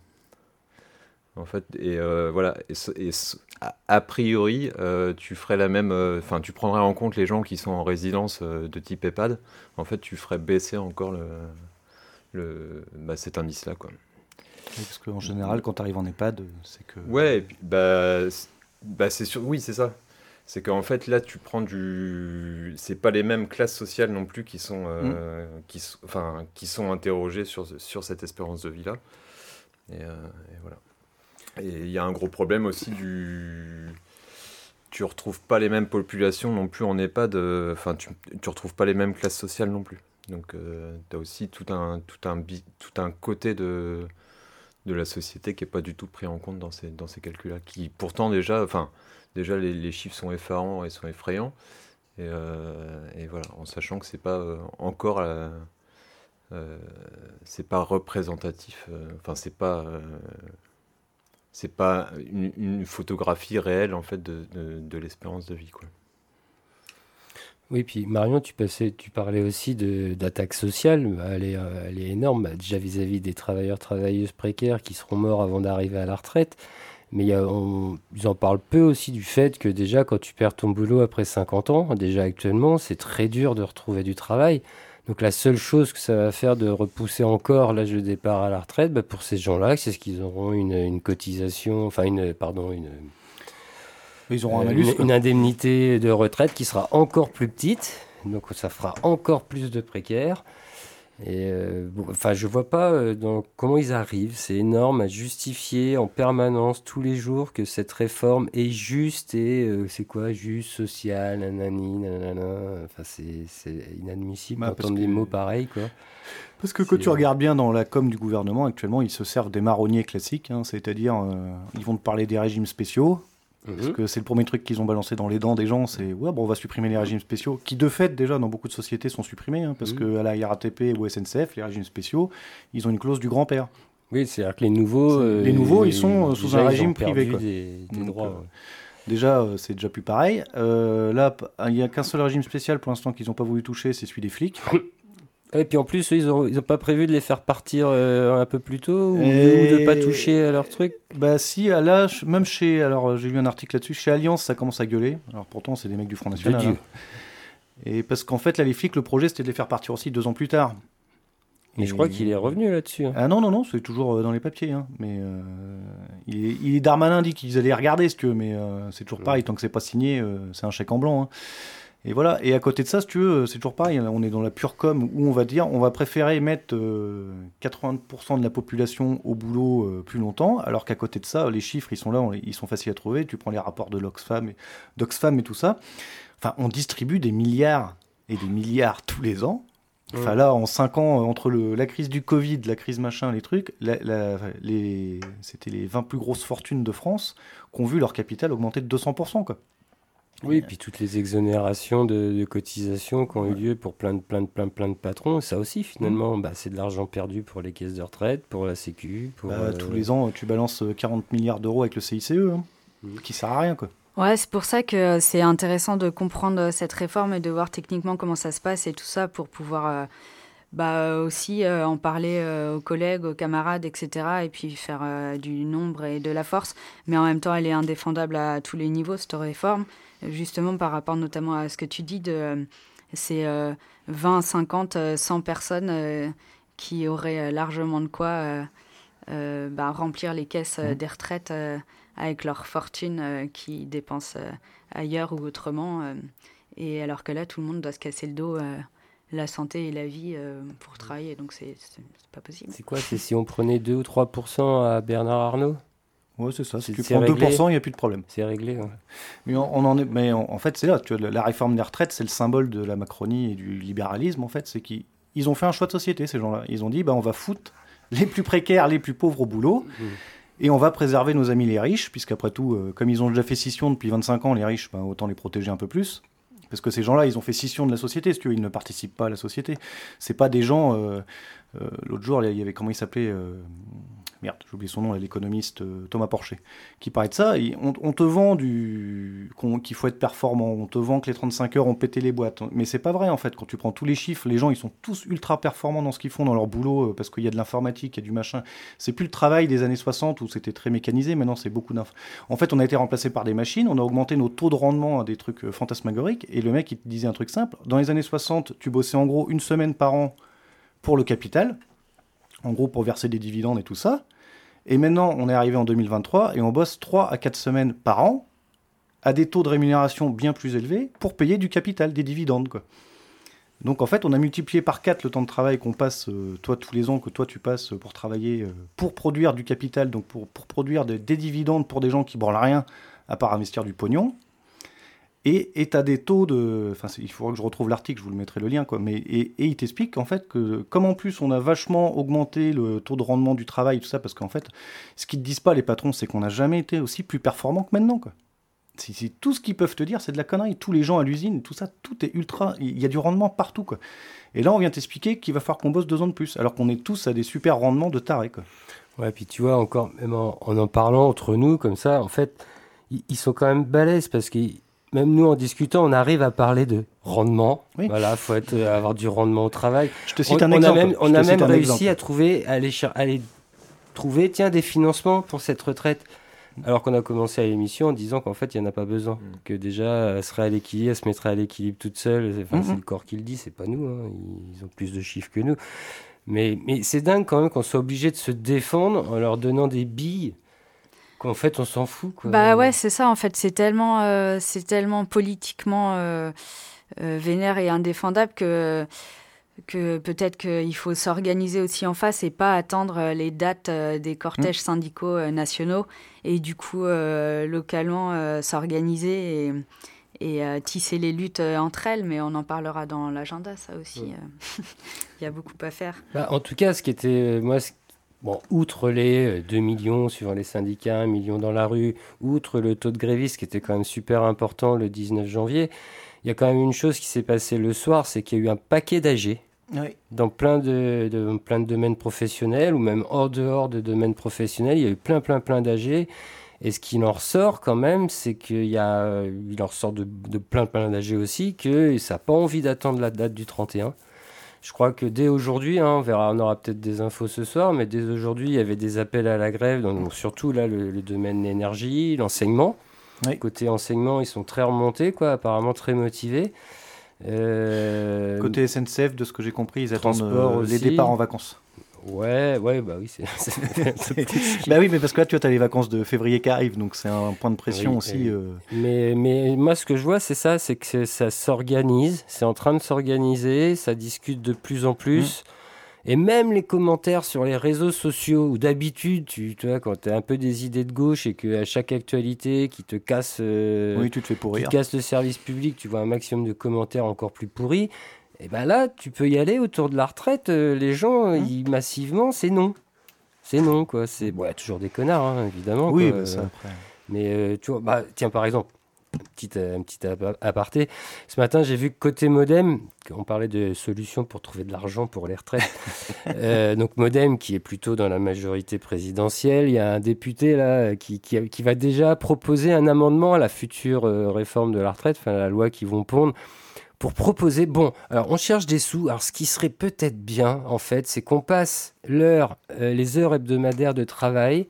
En fait, et euh, voilà, et, et a, a priori, euh, tu ferais la même, enfin, euh, tu prendrais en compte les gens qui sont en résidence euh, de type EHPAD. En fait, tu ferais baisser encore le, le, bah, cet indice-là, quoi. Oui, parce qu'en général, quand tu arrives en EHPAD, c'est que. Ouais, et puis, bah, c'est, bah, c'est sûr, oui, c'est ça. C'est qu'en fait, là, tu prends du, c'est pas les mêmes classes sociales non plus qui sont, euh, mmh. qui, enfin, qui sont interrogées sur sur cette espérance de vie-là. Et, euh, et voilà. Et il y a un gros problème aussi du... Tu ne retrouves pas les mêmes populations non plus en EHPAD, enfin, tu ne retrouves pas les mêmes classes sociales non plus. Donc, euh, tu as aussi tout un, tout, un, tout un côté de, de la société qui n'est pas du tout pris en compte dans ces, dans ces calculs-là. Qui, pourtant, déjà, enfin, déjà les, les chiffres sont effarants et sont effrayants. Et, euh, et voilà, en sachant que ce n'est pas euh, encore... Euh, euh, c'est pas représentatif, enfin, euh, c'est pas... Euh, c'est pas une, une photographie réelle en fait de, de, de l'espérance de vie, quoi. Oui, puis Marion, tu, passais, tu parlais aussi de, d'attaque sociale, elle est, elle est énorme, bah, déjà vis-à-vis des travailleurs, travailleuses précaires qui seront morts avant d'arriver à la retraite, mais il y a, on, ils en parlent peu aussi du fait que déjà quand tu perds ton boulot après cinquante ans, déjà actuellement, c'est très dur de retrouver du travail. Donc la seule chose que ça va faire de repousser encore l'âge de départ à la retraite, bah pour ces gens-là, c'est ce qu'ils auront une, une cotisation, enfin une, pardon, une, ils auront euh, un malus, une, une indemnité de retraite qui sera encore plus petite, donc ça fera encore plus de précaires. Et euh, bon, enfin, je vois pas euh, dans, comment ils arrivent. C'est énorme à justifier en permanence, tous les jours, que cette réforme est juste et euh, c'est quoi, juste, social, nanani, nanana. Enfin, c'est, c'est inadmissible Bah, d'entendre parce des que- mots pareils, quoi. Parce que quand C'est- tu regardes bien dans la com du gouvernement, actuellement, ils se servent des marronniers classiques, hein, c'est-à-dire euh, ils vont te parler des régimes spéciaux, parce Mhm. que c'est le premier truc qu'ils ont balancé dans les dents des gens, c'est ouais, bon, on va supprimer les régimes spéciaux, qui de fait déjà dans beaucoup de sociétés sont supprimés, hein, parce Mhm. que à la R A T P ou S N C F, les régimes spéciaux, ils ont une clause du grand-père. Oui, c'est-à-dire que les nouveaux, C'est- les nouveaux, ils sont, euh, sous déjà, un ils ont régime perdu privé, quoi. Des, des Donc, droits. euh, ouais. Déjà, euh, c'est déjà plus pareil. Euh, là, p- il n'y a qu'un seul régime spécial pour l'instant qu'ils n'ont pas voulu toucher, c'est celui des flics. Et puis en plus, eux, ils ont, ils ont pas prévu de les faire partir euh, un peu plus tôt ou, Et- ou de pas toucher à leur truc. Bah si, à là, ch- même chez, alors euh, j'ai lu un article là-dessus, chez Alliance, ça commence à gueuler. Alors pourtant, c'est des mecs du Front National. Dieu. hein. Et parce qu'en fait, là, les flics, le projet, c'était de les faire partir aussi deux ans plus tard. Mais Et- je crois qu'il est revenu là-dessus. hein. Ah non, non, non, c'est toujours euh, dans les papiers. hein. Mais euh, il, est, il est Darmanin dit qu'ils allaient regarder, si tu veux, mais euh, c'est toujours pareil, tant que c'est pas signé, euh, c'est un chèque en blanc. hein. Et voilà, et à côté de ça, si tu veux, c'est toujours pareil, on est dans la pure com où on va dire, on va préférer mettre euh, quatre-vingts pour cent de la population au boulot euh, plus longtemps, alors qu'à côté de ça, les chiffres, ils sont là, on les- ils sont faciles à trouver, tu prends les rapports de l'Oxfam et, d'Oxfam et tout ça, enfin, on distribue des milliards et des milliards tous les ans. Enfin là, en cinq ans, euh, entre le, la crise du Covid, la crise machin, les trucs, la- la- les, c'était les vingt plus grosses fortunes de France qui ont vu leur capital augmenter de deux cents pour cent, quoi. Oui, puis toutes les exonérations de, de cotisations qui ont eu lieu pour plein de, plein de, plein, plein de patrons, ça aussi finalement, bah, c'est de l'argent perdu pour les caisses de retraite, pour la Sécu, pour... Bah, euh, Tous les ans, tu balances euh, quarante milliards d'euros avec le C I C E, hein, Mhm. qui sert à rien, quoi. Ouais, c'est pour ça que c'est intéressant de comprendre cette réforme et de voir techniquement comment ça se passe et tout ça pour pouvoir euh, bah, aussi euh, en parler euh, aux collègues, aux camarades, et cetera. Et puis faire euh, du nombre et de la force. Mais en même temps, elle est indéfendable à tous les niveaux, cette réforme. Justement, par rapport notamment à ce que tu dis, de, euh, c'est euh, vingt, cinquante, euh, cent personnes euh, qui auraient euh, largement de quoi euh, euh, bah, remplir les caisses euh, Mhm. des retraites euh, avec leur fortune euh, qu'ils dépensent euh, ailleurs ou autrement. euh, et alors que là, tout le monde doit se casser le dos, euh, la santé et la vie euh, pour travailler. Donc, c'est, c'est, c'est pas possible. C'est quoi? C'est si on prenait deux ou trois pour cent à Bernard Arnault? Ouais, c'est ça. Si C'est- tu c'est prends réglé. deux pour cent, il n'y a plus de problème. C'est réglé. ouais. Mais on, on en est, mais en, en fait, c'est là. Tu vois, la, la réforme des retraites, c'est le symbole de la Macronie et du libéralisme. En fait, c'est qu'ils ils ont fait un choix de société, ces gens-là. Ils ont dit, bah, on va foutre les plus précaires, les plus pauvres au boulot, Mhm. et on va préserver nos amis les riches, puisqu'après tout, euh, comme ils ont déjà fait scission depuis vingt-cinq ans, les riches, bah, autant les protéger un peu plus. Parce que ces gens-là, ils ont fait scission de la société, si tu veux, ils ne participent pas à la société. C'est pas des gens. euh, euh, l'autre jour, il y avait comment il s'appelait euh, Merde, j'ai oublié son nom, là, l'économiste euh, Thomas Porcher, qui parlait de ça. Et on, on te vend du, qu'on- qu'il faut être performant, on te vend que les trente-cinq heures ont pété les boîtes. Mais c'est pas vrai en fait. Quand tu prends tous les chiffres, les gens ils sont tous ultra performants dans ce qu'ils font, dans leur boulot, euh, parce qu'il y a de l'informatique, il y a du machin. C'est plus le travail des années soixante où c'était très mécanisé. Maintenant, c'est beaucoup d'infos. En fait, on a été remplacé par des machines, on a augmenté nos taux de rendement à des trucs euh, fantasmagoriques. Et le mec, il te disait un truc simple. Dans les années soixante, tu bossais en gros une semaine par an pour le capital, en gros pour verser des dividendes et tout ça. Et maintenant, on est arrivé en deux mille vingt-trois et on bosse trois à quatre semaines par an à des taux de rémunération bien plus élevés pour payer du capital, des dividendes, quoi. Donc en fait, on a multiplié par quatre le temps de travail qu'on passe, euh, toi, tous les ans que toi tu passes pour travailler, euh, pour produire du capital, donc pour, pour produire de- des dividendes pour des gens qui branlent rien à part investir du pognon. Et tu as des taux de... Enfin, c'est- il faudra que je retrouve l'article, je vous le mettrai le lien, quoi. Mais, et, et il t'explique en fait que, comme en plus on a vachement augmenté le taux de rendement du travail, tout ça, parce qu'en fait, ce qu'ils te disent pas, les patrons, c'est qu'on n'a jamais été aussi plus performant que maintenant, quoi. C'est, c'est tout ce qu'ils peuvent te dire, c'est de la connerie. Tous les gens à l'usine, tout ça, tout est ultra... Il y a du rendement partout, quoi. Et là, on vient t'expliquer qu'il va falloir qu'on bosse deux ans de plus, alors qu'on est tous à des super rendements de tarés, quoi. Ouais, puis tu vois, encore, même en, en en parlant entre nous, comme ça, en fait, ils, ils sont quand même balèzes parce que même nous, en discutant, on arrive à parler de rendement. Oui. Voilà, il faut être, euh, avoir du rendement au travail. Je te cite on, un on exemple. a même, Je on te a cite même un réussi exemple. à trouver, à aller, cher- à aller trouver, tiens, des financements pour cette retraite. Alors qu'on a commencé à l'émission en disant qu'en fait, il n'y en a pas besoin. Mm. Que déjà, elle serait à l'équilibre, elle se mettrait à l'équilibre toute seule. Enfin, Mhm. c'est le corps qui le dit, c'est pas nous. hein. Ils ont plus de chiffres que nous. Mais, mais c'est dingue quand même qu'on soit obligé de se défendre en leur donnant des billes qu'en fait, on s'en fout. Quoi. Bah ouais, c'est ça en fait. C'est tellement, euh, c'est tellement politiquement euh, euh, vénère et indéfendable que que peut-être qu'il faut s'organiser aussi en face et pas attendre les dates des cortèges mmh. syndicaux nationaux et du coup euh, localement euh, s'organiser et, et euh, tisser les luttes entre elles, mais on en parlera dans l'agenda, ça aussi. Mmh. Il y a beaucoup à faire. Bah, en tout cas, ce qui était, moi, ce, bon, outre les deux millions suivant les syndicats, un million dans la rue, outre le taux de grévistes qui était quand même super important le dix-neuf janvier, il y a quand même une chose qui s'est passée le soir, c'est qu'il y a eu un paquet d'A G. Oui. Dans plein de, de, plein de domaines professionnels ou même hors dehors de domaines professionnels, il y a eu plein, plein, plein d'A G. Et ce qu'il en ressort quand même, c'est qu'il y a, il en ressort de, de plein, plein d'A G aussi, que ça n'a pas envie d'attendre la date du trente et un. Je crois que dès aujourd'hui, hein, on verra, on aura peut-être des infos ce soir, mais dès aujourd'hui, il y avait des appels à la grève, donc surtout là, le, le domaine de l'énergie, l'enseignement. Oui. Côté enseignement, ils sont très remontés, quoi, apparemment très motivés. Euh, Côté S N C F, de ce que j'ai compris, ils attendent euh, les départs en vacances. Ouais, ouais, bah oui, c'est. bah oui, mais parce que là, tu vois, as les vacances de février qui arrivent, donc c'est un point de pression oui, aussi. Euh... Mais, mais moi, ce que je vois, c'est ça, c'est que ça s'organise, c'est en train de s'organiser, ça discute de plus en plus. Mmh. Et même les commentaires sur les réseaux sociaux, où d'habitude, tu, tu vois, quand tu as un peu des idées de gauche et qu'à chaque actualité qui te casse, euh, oui, tu te fais pourrir. Qui te casse le service public, tu vois un maximum de commentaires encore plus pourris. Et bien là, tu peux y aller autour de la retraite. Euh, les gens, mmh. ils, massivement, c'est non. C'est non, quoi. C'est bon, y a toujours des connards, hein, évidemment. Oui, quoi. bah, ça après. Mais euh, tu vois, bah, tiens, par exemple, un petit, un petit aparté. Ce matin, j'ai vu que côté Modem, on parlait de solutions pour trouver de l'argent pour les retraites. euh, donc Modem, qui est plutôt dans la majorité présidentielle, il y a un député là qui, qui, qui va déjà proposer un amendement à la future euh, réforme de la retraite, enfin la loi qu'ils vont pondre, pour proposer, bon, alors on cherche des sous, alors ce qui serait peut-être bien, en fait, c'est qu'on passe l'heure, euh, les heures hebdomadaires de travail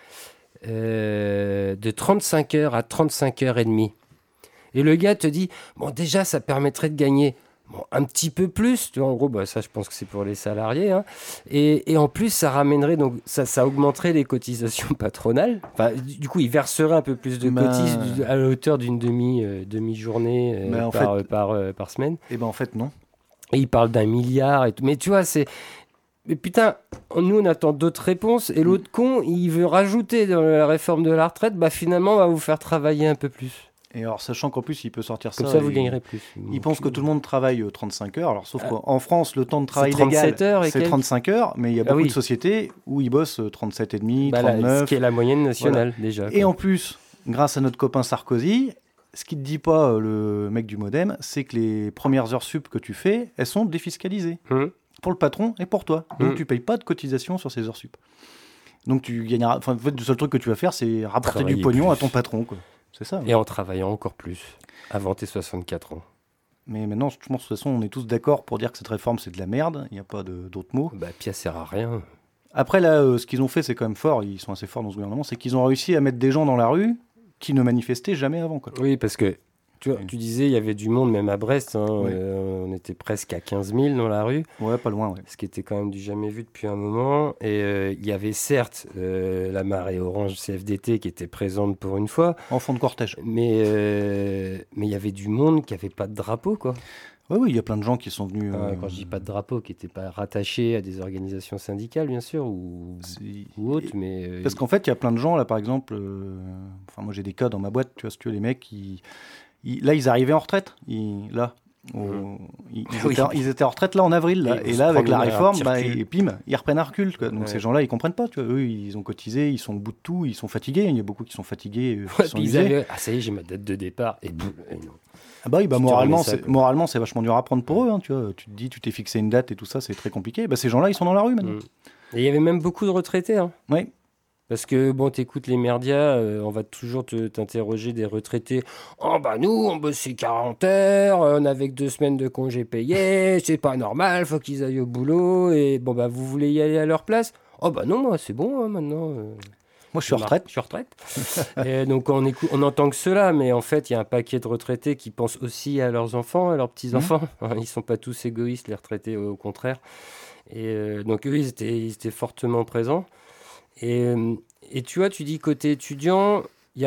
euh, de trente-cinq heures à trente-cinq heures et demie. Et le gars te dit, bon, déjà, ça permettrait de gagner bon, un petit peu plus, tu vois, en gros, bah, ça, je pense que c'est pour les salariés, hein. et, et en plus, ça ramènerait, donc, ça, ça augmenterait les cotisations patronales, enfin, du coup, il verserait un peu plus de ben... cotises à la hauteur d'une demi, euh, demi-journée euh, ben, par, fait... par, euh, par semaine. Et ben en fait, non. Et il parle d'un milliard, et tout. Mais tu vois, c'est... Mais putain, nous, on attend d'autres réponses, et l'autre con, il veut rajouter dans la réforme de la retraite, bah finalement, on va vous faire travailler un peu plus. Et alors, sachant qu'en plus, il peut sortir Comme ça... Comme ça, vous gagnerez plus. Il pense que tout le monde travaille trente-cinq heures, alors sauf ah. qu'en France, le temps de travail légal, c'est trente-cinq heures, mais il y a beaucoup ah oui. de sociétés où ils bossent trente-sept et demi, bah trente-neuf... Là, ce qui est la moyenne nationale, voilà. déjà. Et quoi. En plus, grâce à notre copain Sarkozy, ce qu'il ne te dit pas, le mec du Modem, c'est que les premières heures sup que tu fais, elles sont défiscalisées. Hum. Pour le patron et pour toi. Donc, mmh. tu ne payes pas de cotisation sur ces heures sup. Donc, tu gagneras... Enfin, en fait, le seul truc que tu vas faire, c'est rapporter Travailler du pognon plus. à ton patron, quoi. C'est ça. Et hein. en travaillant encore plus, avant tes soixante-quatre ans. Mais maintenant, je pense de toute façon, on est tous d'accord pour dire que cette réforme, c'est de la merde. Il n'y a pas de, d'autres mots. Bah, puis, ça sert à rien. Après, là, euh, ce qu'ils ont fait, c'est quand même fort. Ils sont assez forts dans ce gouvernement. C'est qu'ils ont réussi à mettre des gens dans la rue qui ne manifestaient jamais avant, quoi. Oui, parce que... Tu, vois, tu disais, il y avait du monde, même à Brest, hein, oui. euh, on était presque à quinze mille dans la rue. Ouais, pas loin, ouais. Ce qui était quand même du jamais vu depuis un moment. Et euh, il y avait certes euh, la marée orange C F D T qui était présente pour une fois. En fond de cortège. Mais euh, mais il y avait du monde qui n'avait pas de drapeau, quoi. Oui, oui, il y a plein de gens qui sont venus... Euh... Quand je dis pas de drapeau, qui n'étaient pas rattachés à des organisations syndicales, bien sûr, ou, ou autres, mais... Euh, Parce qu'en fait, il y a plein de gens, là, par exemple... Euh... Enfin, moi, j'ai des cas dans ma boîte, tu vois, si tu veux, les mecs qui... Ils, là, ils arrivaient en retraite. Ils, là, au, mmh. ils, ils, oui. étaient, ils étaient en retraite là en avril. Là, et, et là, avec la réforme, bah, et, pim, ils reprennent un recul. Quoi. Donc ouais. ces gens-là, ils comprennent pas. Tu vois. Eux, ils ont cotisé, ils sont au bout de tout, ils sont fatigués. Il y a beaucoup qui sont fatigués. Ouais, qui sont ils avaient... Ah, ça y est, j'ai ma date de départ. Et boum. Et non. Ah bah oui, bah moralement, ça, c'est, moralement, c'est vachement dur à prendre pour eux. Hein, tu vois. Tu te dis, tu t'es fixé une date et tout ça, c'est très compliqué. Bah, ces gens-là, ils sont dans la rue maintenant. Mmh. Et il y avait même beaucoup de retraités. Hein. Oui. Parce que, bon, t'écoutes les médias, euh, on va toujours te, t'interroger des retraités. Oh, bah, nous, on bossait quarante heures, on avait que deux semaines de congés payés, c'est pas normal, faut qu'ils aillent au boulot, et bon, bah, vous voulez y aller à leur place? Oh, bah, non, moi, c'est bon, hein, maintenant. Euh, moi, je suis en retraite. Je suis en retraite. Et donc, on, écoute, on entend que cela, mais en fait, il y a un paquet de retraités qui pensent aussi à leurs enfants, à leurs petits-enfants. Mmh. Ils sont pas tous égoïstes, les retraités, au contraire. Et euh, donc, eux, ils étaient, ils étaient fortement présents. Et, et tu vois, tu dis côté étudiant, il y a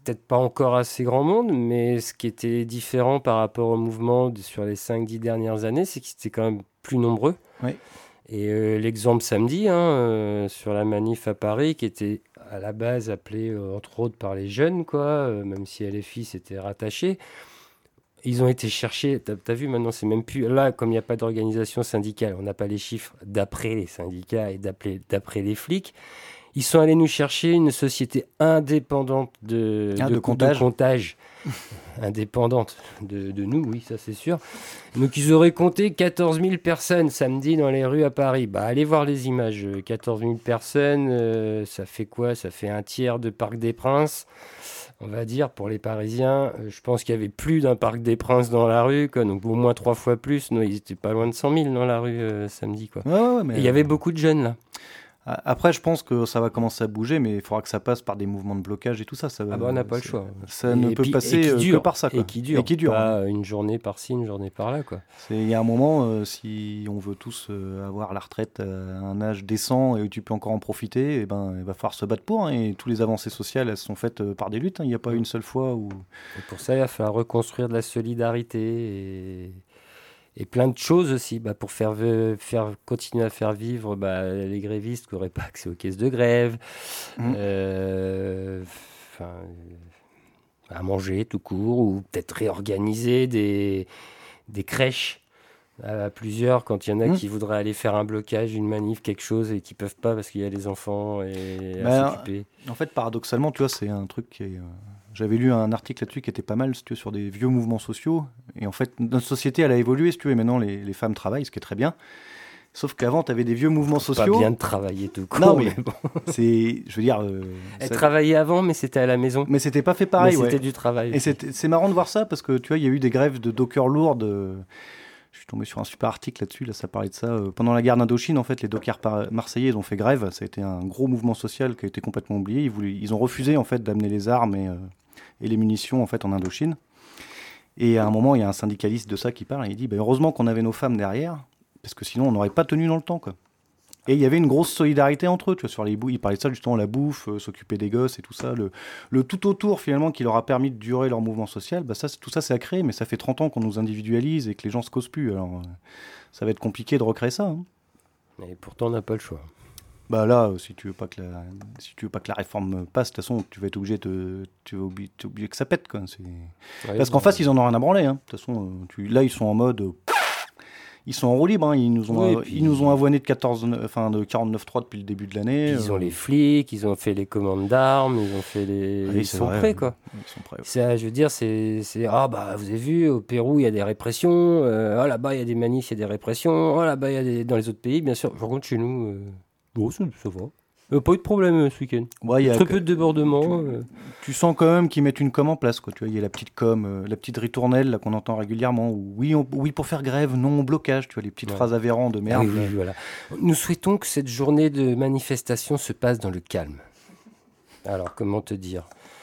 peut-être pas encore assez grand monde, mais ce qui était différent par rapport au mouvement de, sur les cinq dix dernières années, c'est qu'ils étaient quand même plus nombreux. Oui. Et euh, l'exemple samedi, hein, euh, sur la manif à Paris, qui était à la base appelée, euh, entre autres, par les jeunes, quoi, euh, même si L F I s'était rattaché. Ils ont été chercher, t'as, t'as vu maintenant, c'est même plus... Là, comme il n'y a pas d'organisation syndicale, on n'a pas les chiffres d'après les syndicats et d'après, d'après les flics, ils sont allés nous chercher une société indépendante de, ah, de, de comptage. de comptage. Indépendante de, de nous, oui, ça c'est sûr. Donc ils auraient compté quatorze mille personnes samedi dans les rues à Paris. Bah, allez voir les images. quatorze mille personnes, euh, ça fait quoi ? Ça fait un tiers de Parc des Princes. On va dire, pour les Parisiens, euh, je pense qu'il y avait plus d'un Parc des Princes dans la rue, quoi, donc au moins trois fois plus. Non, ils étaient pas loin de cent mille dans la rue euh, samedi, quoi. Ouais, ouais, mais Et il y avait beaucoup de jeunes, là. Après, je pense que ça va commencer à bouger, mais il faudra que ça passe par des mouvements de blocage et tout ça. ça va, ah bah on n'a pas le choix. Ça et ne peut puis, passer que par ça, quoi. Et qui dure. Et qui dure. Pas une journée par-ci, une journée par-là, quoi. Il y a un moment, euh, si on veut tous euh, avoir la retraite à un âge décent et où tu peux encore en profiter, et ben, il va falloir se battre pour. Hein, et toutes les avancées sociales, elles sont faites euh, par des luttes. Hein, il n'y a pas mmh. une seule fois où... Et pour ça, il va falloir reconstruire de la solidarité et... Et plein de choses aussi, bah, pour faire, faire, continuer à faire vivre bah, les grévistes qui n'auraient pas accès aux caisses de grève, mmh. euh, à manger tout court, ou peut-être réorganiser des, des crèches à plusieurs quand il y en a mmh. qui voudraient aller faire un blocage, une manif, quelque chose, et qui ne peuvent pas parce qu'il y a les enfants et bah, à s'occuper. En fait, paradoxalement, tu vois, c'est un truc qui est... Euh... J'avais lu un article là-dessus qui était pas mal, si tu veux, sur des vieux mouvements sociaux. Et en fait, notre société, elle a évolué, si tu veux, et maintenant les, les femmes travaillent, ce qui est très bien. Sauf qu'avant, tu avais des vieux mouvements sociaux. Pas bien de travailler tout court. Non, mais, mais bon. c'est, je veux dire... Euh, elle ça... travaillait avant, mais c'était à la maison. Mais c'était pas fait pareil, mais ouais. C'était du travail. Et c'est, c'est marrant de voir ça, parce que, tu vois, il y a eu des grèves de dockers lourdes. Euh, je suis tombé sur un super article là-dessus, là, ça parlait de ça. Euh, pendant la guerre d'Indochine, en fait, les dockers par- marseillais, ils ont fait grève. Ça a été un gros mouvement social qui a été complètement oublié. Ils, voulaient, ils ont refusé, en fait, d'amener les armes et... Euh, et les munitions en fait en Indochine. Et à un moment, il y a un syndicaliste de ça qui parle et il dit bah, heureusement qu'on avait nos femmes derrière, parce que sinon on n'aurait pas tenu dans le temps, quoi. Et il y avait une grosse solidarité entre eux, tu vois, sur les bouts. Ils parlaient de ça justement, la bouffe, euh, s'occuper des gosses et tout ça, le, le tout autour finalement qui leur a permis de durer leur mouvement social. Bah, ça, tout ça, c'est à créer, mais ça fait trente ans qu'on nous individualise et que les gens se causent plus. Alors, euh, ça va être compliqué de recréer ça. Hein. Mais pourtant, on n'a pas le choix. Bah là, si tu veux pas que la, si tu veux pas que la réforme passe, de toute façon, tu vas être obligé de, tu vas obligé, t'es obligé que ça pète, quoi. C'est... Ouais, parce qu'en face, ils en ont rien à branler. Hein. De toute façon, tu, là, ils sont en mode, euh, ils sont en roue libre. Hein. Ils nous ont, oui, puis... ils nous ont avoiné de quatorze, enfin de quarante-neuf trois depuis le début de l'année. Ils euh... ont les flics, ils ont fait les commandes d'armes, ils ont fait les, oui, ils sont vrai, prêts, quoi. Ils sont prêts. Ouais. Ça, je veux dire, c'est, c'est, ah bah vous avez vu, au Pérou, il y a des répressions. Euh, ah là-bas, il y a des manifs, il y a des répressions. Ah là-bas, il y a des, dans les autres pays, bien sûr. Par contre, chez nous, euh... bon, ça, ça va. Euh, pas eu de problème euh, ce week-end. Ouais, y a très que... peu de débordements. Tu, euh... tu sens quand même qu'ils mettent une com en place, quoi. Tu vois, il y a la petite com, euh, la petite ritournelle là, qu'on entend régulièrement. Où, oui, on, oui, pour faire grève, non au blocage. Tu vois, les petites ouais. phrases avérantes de merde. Ah, oui, oui, voilà. Nous souhaitons que cette journée de manifestation se passe dans le calme. Alors, comment te dire ?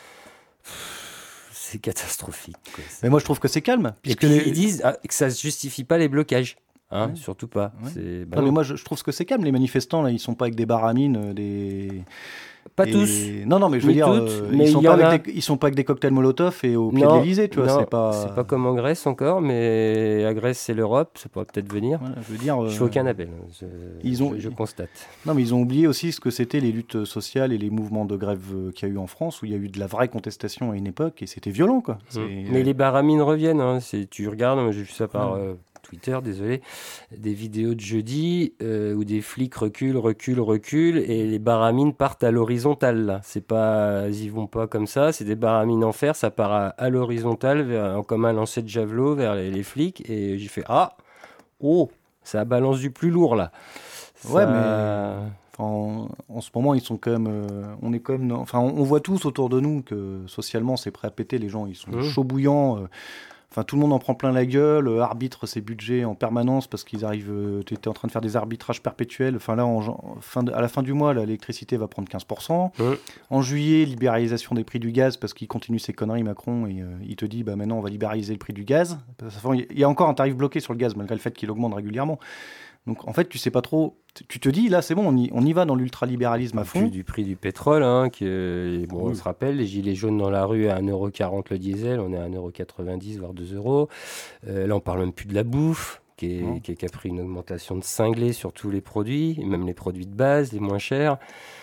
C'est catastrophique, quoi. Mais moi, je trouve que c'est calme. Et puis, les... ils disent ah, que ça ne justifie pas les blocages. Hein, ouais. Surtout pas. Ouais. C'est... Bah non, non. mais moi, je, je trouve que c'est calme. Les manifestants, là, ils sont pas avec des baramines, des. Pas et... tous. Non, non, mais je veux mais dire, toutes, euh, mais ils sont y pas en avec a... des, ils sont pas avec des cocktails Molotov et au pied non, de l'Élysée, tu vois. Non, c'est pas. C'est pas comme en Grèce encore, mais la Grèce c'est l'Europe, ça pourrait peut-être venir. Voilà, je veux dire. Euh... Je fais aucun appel. Je, ils ont. Je, je constate. Non, mais ils ont oublié aussi ce que c'était les luttes sociales et les mouvements de grève qu'il y a eu en France, où il y a eu de la vraie contestation à une époque et c'était violent, quoi. C'est... Mmh. Mais les baramines reviennent. Hein. C'est, tu regardes, moi, j'ai vu ça par. Mmh. Euh, Twitter, désolé, des vidéos de jeudi euh, où des flics reculent, reculent, reculent et les baramines partent à l'horizontale. Là. C'est pas, ils y vont pas comme ça, c'est des baramines en fer, ça part à, à l'horizontale vers, comme un lancer de javelot vers les, les flics et j'ai fait ah, oh, ça balance du plus lourd là. Ouais, ça... mais en, en ce moment ils sont quand même, euh, on est quand même, enfin on, on voit tous autour de nous que socialement c'est prêt à péter, les gens ils sont mmh. chauds bouillants. Euh, Enfin, tout le monde en prend plein la gueule, euh, arbitre ses budgets en permanence parce qu'ils arrivent. Euh, tu étais en train de faire des arbitrages perpétuels. Enfin, là, en, fin de, à la fin du mois, là, l'électricité va prendre quinze pour cent. Ouais. En juillet, libéralisation des prix du gaz parce qu'il continue ses conneries, Macron, et euh, il te dit bah, maintenant, on va libéraliser le prix du gaz. Il y a encore un tarif bloqué sur le gaz malgré le fait qu'il augmente régulièrement. Donc en fait, tu sais pas trop. Tu te dis, là, c'est bon, on y, on y va dans l'ultralibéralisme à fond. Du, du prix du pétrole, hein, que, bon, Oui. on se rappelle, les gilets jaunes dans la rue à un euro quarante le diesel, on est à un euro quatre-vingt-dix, voire deux euros. Euh, là, on parle même plus de la bouffe, qui, est, qui, est, qui a pris une augmentation de cinglée sur tous les produits, même les produits de base, les moins chers.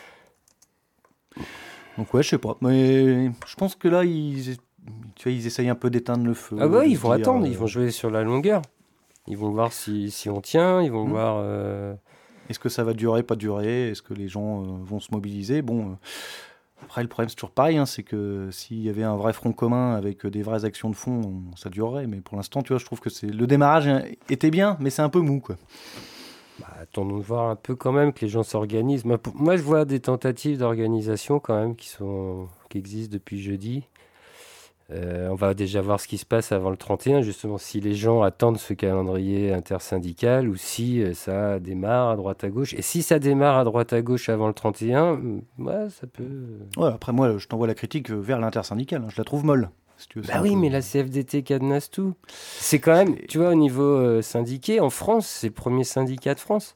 Donc ouais, je sais pas. Mais je pense que là, ils, tu vois, ils essayent un peu d'éteindre le feu. Ah bah, ils vont dire, attendre, euh... ils vont jouer sur la longueur. Ils vont voir si, si on tient, ils vont mmh. voir... Euh... Est-ce que ça va durer, pas durer? Est-ce que les gens euh, vont se mobiliser? Bon, euh, après, le problème, c'est toujours pareil, hein, c'est que s'il y avait un vrai front commun avec euh, des vraies actions de fond, on, ça durerait. Mais pour l'instant, tu vois, je trouve que c'est... le démarrage était bien, mais c'est un peu mou, quoi. Bah, attendons de voir un peu quand même que les gens s'organisent. Moi, pour... Moi je vois des tentatives d'organisation quand même qui, sont... qui existent depuis jeudi. Euh, on va déjà voir ce qui se passe avant le trente et un, justement, si les gens attendent ce calendrier intersyndical ou si euh, ça démarre à droite à gauche. Et si ça démarre à droite à gauche avant le trente et un, ouais, ça peut... Ouais, après moi, je t'envoie la critique vers l'intersyndical. Hein. Je la trouve molle. Si tu veux, bah oui, peu... mais la C F D T cadenasse tout. C'est quand même, tu vois, au niveau euh, syndiqué, en France, c'est le premier syndicat de France.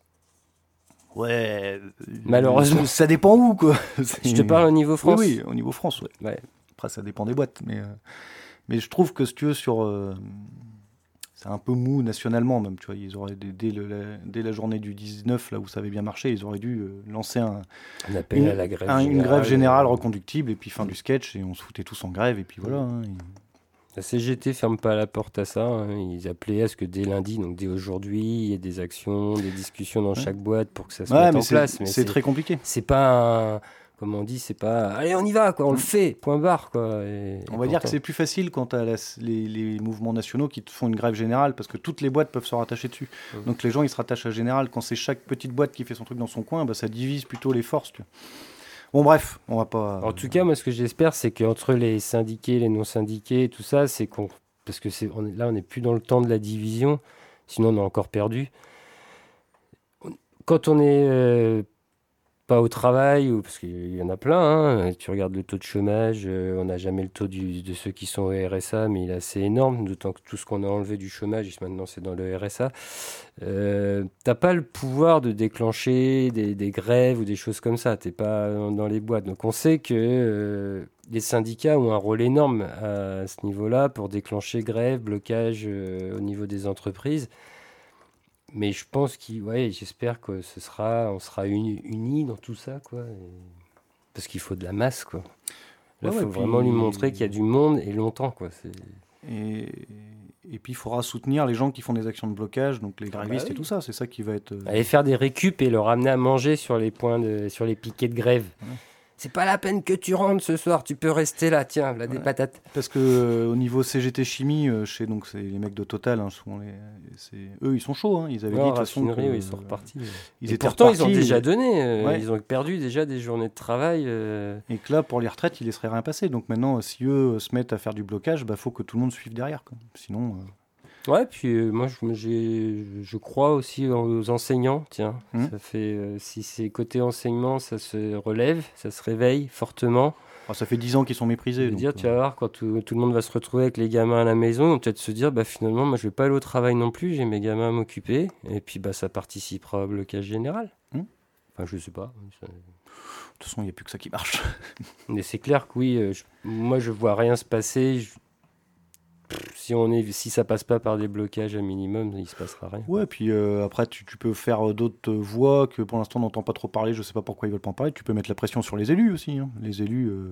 Ouais. Malheureusement. Ça, ça dépend où, quoi. Je te parle au niveau France. Oui, oui, au niveau France, ouais. ouais. Après, ça dépend des boîtes, mais, euh, mais je trouve que si tu veux, sur, euh, c'est un peu mou nationalement même. Tu vois, ils auraient dès, dès, le, la, dès la journée du dix-neuf, là où ça avait bien marché, ils auraient dû euh, lancer un, un appel une, à la grève un, générale, une grève générale euh... reconductible et puis fin mmh. du sketch et on se foutait tous en grève et puis voilà. Hein, et... La C G T ferme pas la porte à ça. Hein. Ils appelaient à ce que dès lundi, donc dès aujourd'hui, il y ait des actions, des discussions dans ouais. chaque boîte pour que ça se ouais, mette mais en c'est, place. Mais c'est, c'est très compliqué. C'est pas un... Comme on dit, c'est pas allez, on y va, quoi, on mmh. le fait, point barre, quoi. Et, on et va pourtant... dire que c'est plus facile quand tu as les, les mouvements nationaux qui te font une grève générale parce que toutes les boîtes peuvent se rattacher dessus. Mmh. Donc les gens ils se rattachent à général. Quand c'est chaque petite boîte qui fait son truc dans son coin, bah, ça divise plutôt les forces. Tu vois. Bon bref, on va pas. En tout cas, moi ce que j'espère, c'est qu'entre les syndiqués, les non syndiqués, tout ça, c'est qu'on parce que c'est on est, là on n'est plus dans le temps de la division, sinon on a encore perdu. Quand on est euh, pas au travail, ou, parce qu'il y en a plein, hein, tu regardes le taux de chômage, euh, on n'a jamais le taux du, de ceux qui sont au R S A, mais il est assez énorme, d'autant que tout ce qu'on a enlevé du chômage, maintenant c'est dans le R S A. Euh, t'as pas le pouvoir de déclencher des, des grèves ou des choses comme ça, t'es pas dans, dans les boîtes. Donc on sait que euh, les syndicats ont un rôle énorme à ce niveau-là pour déclencher grève, blocage euh, au niveau des entreprises. Mais je pense qu'il, ouais, j'espère que ce sera, on sera unis uni dans tout ça, quoi. Et... Parce qu'il faut de la masse, quoi. Là, il ouais, faut ouais, vraiment puis... lui montrer qu'il y a du monde et longtemps, quoi. C'est... Et... et puis, il faudra soutenir les gens qui font des actions de blocage, donc les grévistes ah bah oui. et tout ça. C'est ça qui va être. Aller faire des récup et leur amener à manger sur les points de, sur les piquets de grève. Ouais. C'est pas la peine que tu rentres ce soir, tu peux rester là, tiens, là, ouais. des patates. Parce que euh, au niveau C G T Chimie, euh, chez donc c'est les mecs de Total, hein, sont les, c'est, eux ils sont chauds, hein, ils avaient non, dit de toute façon que, oui, ils sont repartis. Ils et étaient pourtant repartis, ils ont déjà et... donné, euh, ouais. ils ont perdu déjà des journées de travail. Euh... Et que là pour les retraites, il ne laisserait rien passer. Donc maintenant, si eux se mettent à faire du blocage, bah faut que tout le monde suive derrière, quoi. Sinon. Euh... Ouais, puis euh, moi, je, j'ai, je crois aussi aux enseignants. Tiens, mmh. ça fait, euh, si c'est côté enseignement, ça se relève, ça se réveille fortement. Oh, ça fait dix ans qu'ils sont méprisés. Donc, dire, euh... tu vas voir, quand tout, tout le monde va se retrouver avec les gamins à la maison, ils vont peut-être se dire, bah, finalement, moi, je vais pas aller au travail non plus, j'ai mes gamins à m'occuper. Et puis, bah, ça participera au blocage général. Mmh. Enfin, je sais pas. Ça... De toute façon, il n'y a plus que ça qui marche. Mais c'est clair que oui, euh, je, moi, je vois rien se passer. Je... Si, on est, si ça passe pas par des blocages à minimum, il se passera rien. Ouais, puis euh, après, tu, tu peux faire d'autres voix que pour l'instant on n'entend pas trop parler. Je sais pas pourquoi ils veulent pas en parler. Tu peux mettre la pression sur les élus aussi. Hein. Les élus, euh,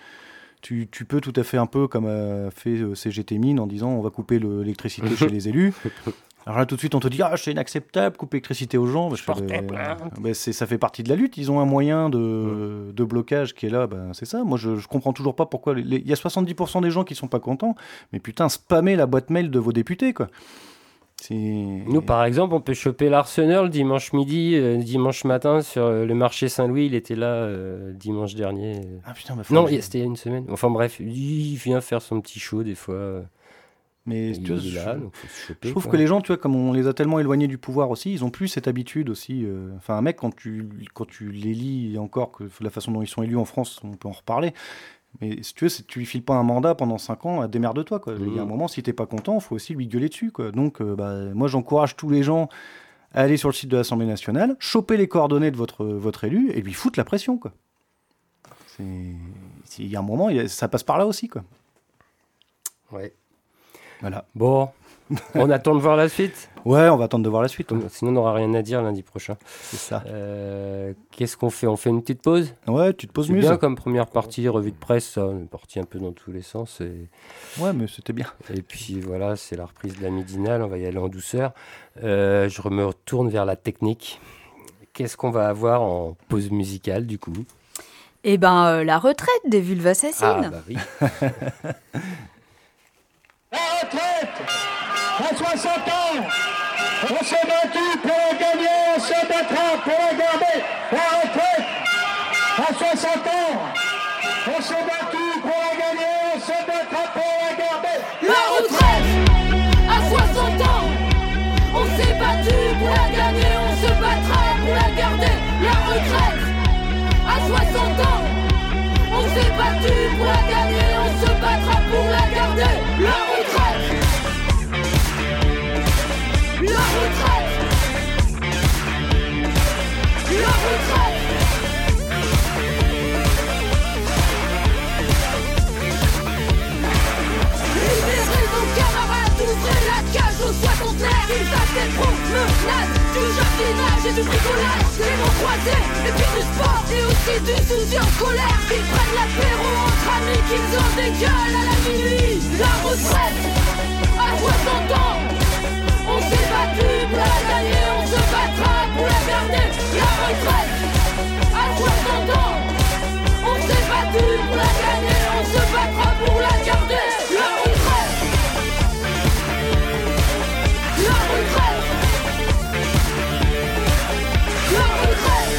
tu, tu peux tout à fait un peu comme a fait euh, C G T Mines en disant on va couper le, l'électricité chez les élus. Alors là, tout de suite, on te dit ah, c'est inacceptable, couper l'électricité aux gens. Bah, je fais, bah, bah, c'est, ça fait partie de la lutte. Ils ont un moyen de, mmh. de blocage qui est là. Bah, c'est ça. Moi, je, je comprends toujours pas pourquoi. Il y a soixante-dix pour cent des gens qui sont pas contents. Mais putain, spammez la boîte mail de vos députés, quoi. C'est... Nous, par exemple, on peut choper l'Arsenal le dimanche midi, euh, dimanche matin sur euh, le marché Saint-Louis. Il était là euh, dimanche dernier. Ah putain, bah, non, c'était il y a une semaine. Enfin bref, il vient faire son petit show des fois. Euh. Mais il tu vois, est là, je, donc faut se choper, je trouve quoi. que les gens, tu vois, comme on les a tellement éloignés du pouvoir aussi, ils ont plus cette habitude aussi. Euh, enfin, un mec, quand tu, quand tu les lis, et encore que la façon dont ils sont élus en France, on peut en reparler. Mais si tu veux, tu lui files pas un mandat pendant cinq ans, démerde-toi, quoi. Mmh. Il y a un moment, si t'es pas content, il faut aussi lui gueuler dessus, quoi. Donc, euh, bah, moi, j'encourage tous les gens aller sur le site de l'Assemblée nationale, choper les coordonnées de votre, votre élu et lui foutre la pression, quoi. Il y a un moment, y a, ça passe par là aussi, quoi. Ouais. Voilà. Bon, on attend de voir la suite. Ouais, on va attendre de voir la suite. Ouais. Sinon, on n'aura rien à dire lundi prochain. C'est ça. Euh, qu'est-ce qu'on fait ? On fait une petite pause ? Ouais, tu te poses mieux. C'est bien comme première partie, revue de presse, ça. On est parti un peu dans tous les sens. Et... Ouais, mais c'était bien. Et puis voilà, c'est la reprise de la midinale. On va y aller en douceur. Euh, je me retourne vers la technique. Qu'est-ce qu'on va avoir en pause musicale, du coup ? Eh ben, euh, la retraite des vulves assassines. Ah, bah oui. La retraite à soixante ans, on s'est battu pour la gagner, on se battra pour la garder. La retraite à soixante ans, on s'est battu pour la gagner, on se battra pour la garder. La retraite à soixante ans, on s'est battu pour la gagner, on se battra pour la garder. La retraite à soixante ans, on s'est battu pour la gagner, on se battra pour la garder. La retraite, la retraite, la retraite. Libérez vos camarades, ouvrez la cage aux soixantenaires. Ils fassent des promenades, du jardinage et du bricolage, les mots croisés et puis du sport et aussi du souci en colère. Qu'ils prennent l'apéro entre amis, qu'ils en dégueulent à la minuit. La retraite à soixante ans, on s'est battu pour la gagner, on se battra pour la garder. La retraite à soixante ans, on s'est battu pour la gagner, on se battra pour la garder. La retraite, la retraite, la retraite.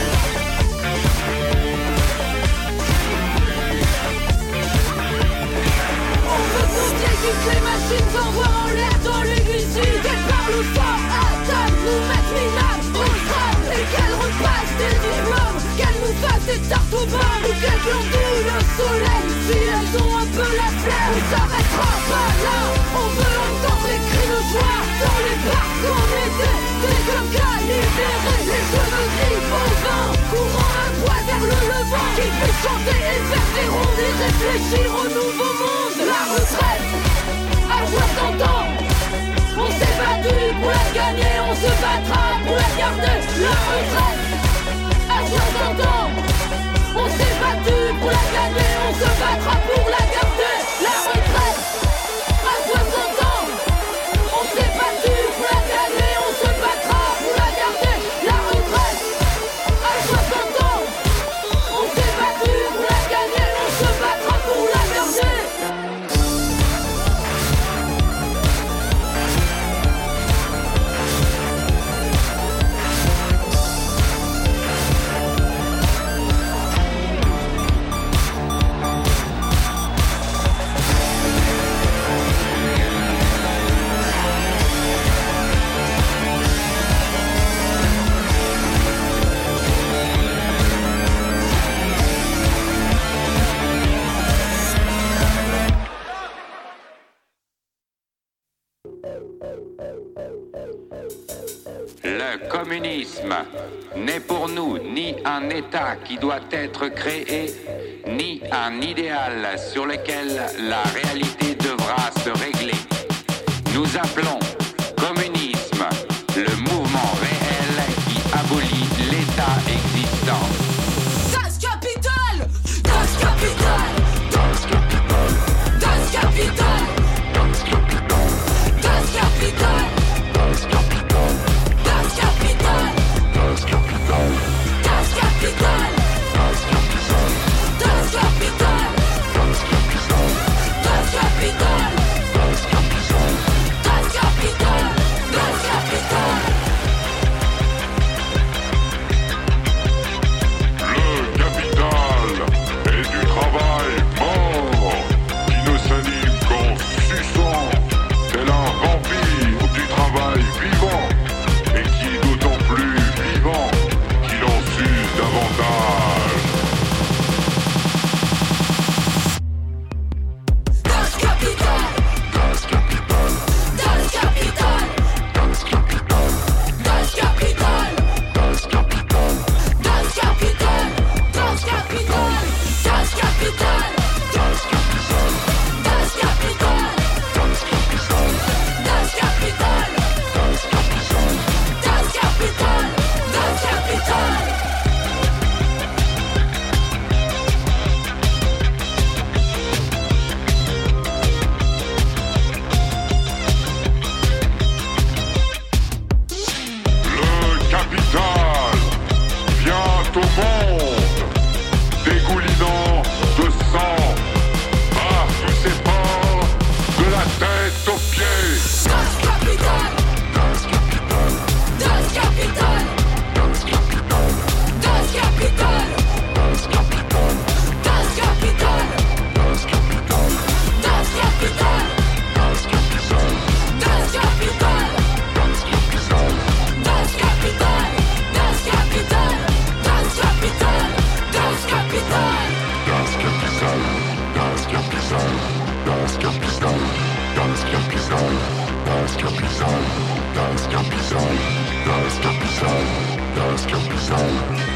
On veut compter toutes les machines s'envoient en l'air dans les huissiers. Qu'elles parlent au fort, à table, nous mettent minables au crâne. Et qu'elles repassent des diplômes, qu'elles nous fassent des tartes au beurre. Ou qu'elles glandouillent le soleil, si elles ont un peu la flemme. On s'arrêtera pas là, on veut entendre les cris de joie. Dans les parcs on était des cocas libérés. Les cheveux gris au vent, courant un doigt vers le levant. Qui fait chanter et faire des rondes et réfléchir au nouveau monde. La retraite à soixante ans, on s'est battu pour la gagner, on se battra pour la garder. La retraite à soixante ans, on s'est battu pour la gagner, on se battra pour la garder. La retraite à soixante ans, on s'est battu pour la gagner, on se battra pour la garder. La retraite à soixante ans, on s'est battu pour la gagner, on se battra pour la garder. Le communisme n'est pour nous ni un État qui doit être créé, ni un idéal sur lequel la réalité devra se régler. Nous appelons communisme le mouvement réel qui abolit l'État existant. Das Kapital, das Kapital, das Kapital, das Kapital, das Kapital, das Kapital, das Kapital, das Kapital, das Kapital, das Kapital, das Kapital, das Kapital, das Kapital, das Kapital, das Kapital, das Kapital. Escapism, the escapism, the escapism, the escapism.